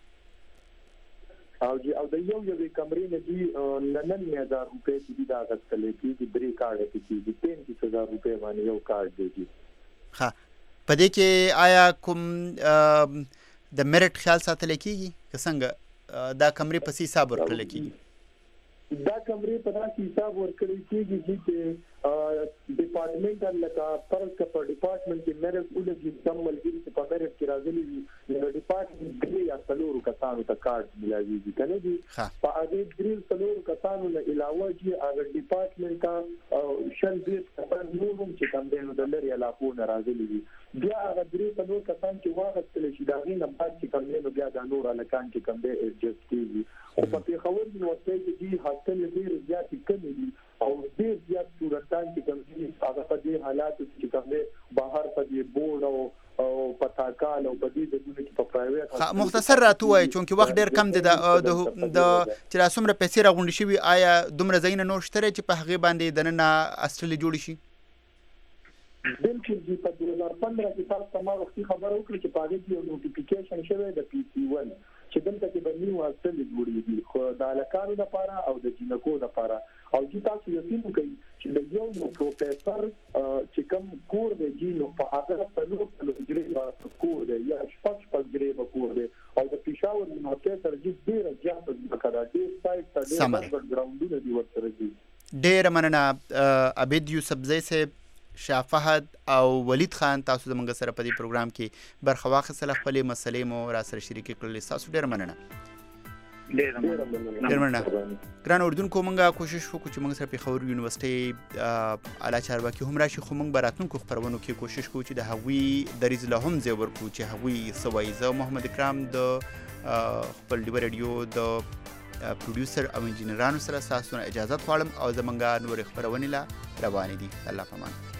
او چې او د یو یو کمرې نه دي نن هزار روپے چې دا غوښتل کېږي درې کارت کېږي پنځه هزار روپے باندې یو کارت دی ها په دې کې آیا کوم د میرټ خیال ساتل کېږي که څنګه دا کمرې په سي حساب ورکړل کېږي دا کمرې په داسې حساب ورکړل کېږي چې ډپارټمنټ لکه فرض کړه په ډپارټمنټ کې میرټ ولګي کم ملګری چې په میرټ کې راځلي وي نو ډپارټمنټ کې یا څلورو کسانو ته کارت ملایوي کنه دي په هغه درې څلورو کسانو نه علاوه چې هغه ډپارټمنټ کا شل بیس کسان نورم چې کوم دی نو د لري علاقو نه راځلي وي بیا هغه درې څلور کسان چې واغستل شي دا غي نه بعد چې کوم دی نو بیا د نور علاقان چې کوم دی ایڈجسټ کیږي او په پیښور یونیورسيټي کې هاستل ډیر زیات کمی دي او ډیر زیات سټوډنټان چې کوم دي هغه په دې حالاتو کې کوم دي بهر په دې بورډ او او پتا کال او په دې د دنیا کې په پرایویټ مختصر راته وای چونکه وخت ډیر کم دی د د چې راسمره پیسې راغونډي شي آیا دومره زین نور شته چې په هغه باندې د نن اصلي جوړ شي بالکل چې په دوه هزار پندرہ کې تاسو ما وختي خبر وکړه چې په دې کې یو نوټیفیکیشن شوی د پی سی ون چې دلته کې د نیو اصل جوړیږي خو د علاقانو لپاره او د جنکو لپاره او چې تاسو یقین وکړئ چې د یو نو پروفیسور چې کوم کور دی جینو په هغه په لور په جری کور دی یا شپږ شپږ جری په کور دی او د پیښور یونیورسيټي سره چې ډیره زیاته ځکه د سایت ته ډیره ګراوندونه دی ورسره دي ډیره مننه عبید یوسف زئی صاحب شاه فهد او ولید خان تاسو زموږ سره په دې پروګرام کې برخه واخیستله خپلې مسلې مو را سره شریکې کړلې تاسو ډېر مننه ډېر مننه ګران اردوونکو موږ کوشش وکړو چې موږ سره پېښور یونیورسيټي اعلی چارواکي هم راشي خو موږ به راتلونکو خپرونو کې کوشش کوو چې د هغوی دریځ له هم ځای ورکړو چې هغوی څه وایي زه محمد اکرام د خپل ډیوه رادیو د پروډوسر او انجینرانو سره تاسو نه اجازه غواړم او زموږ نور خپرونې لا روانې دي الله پامان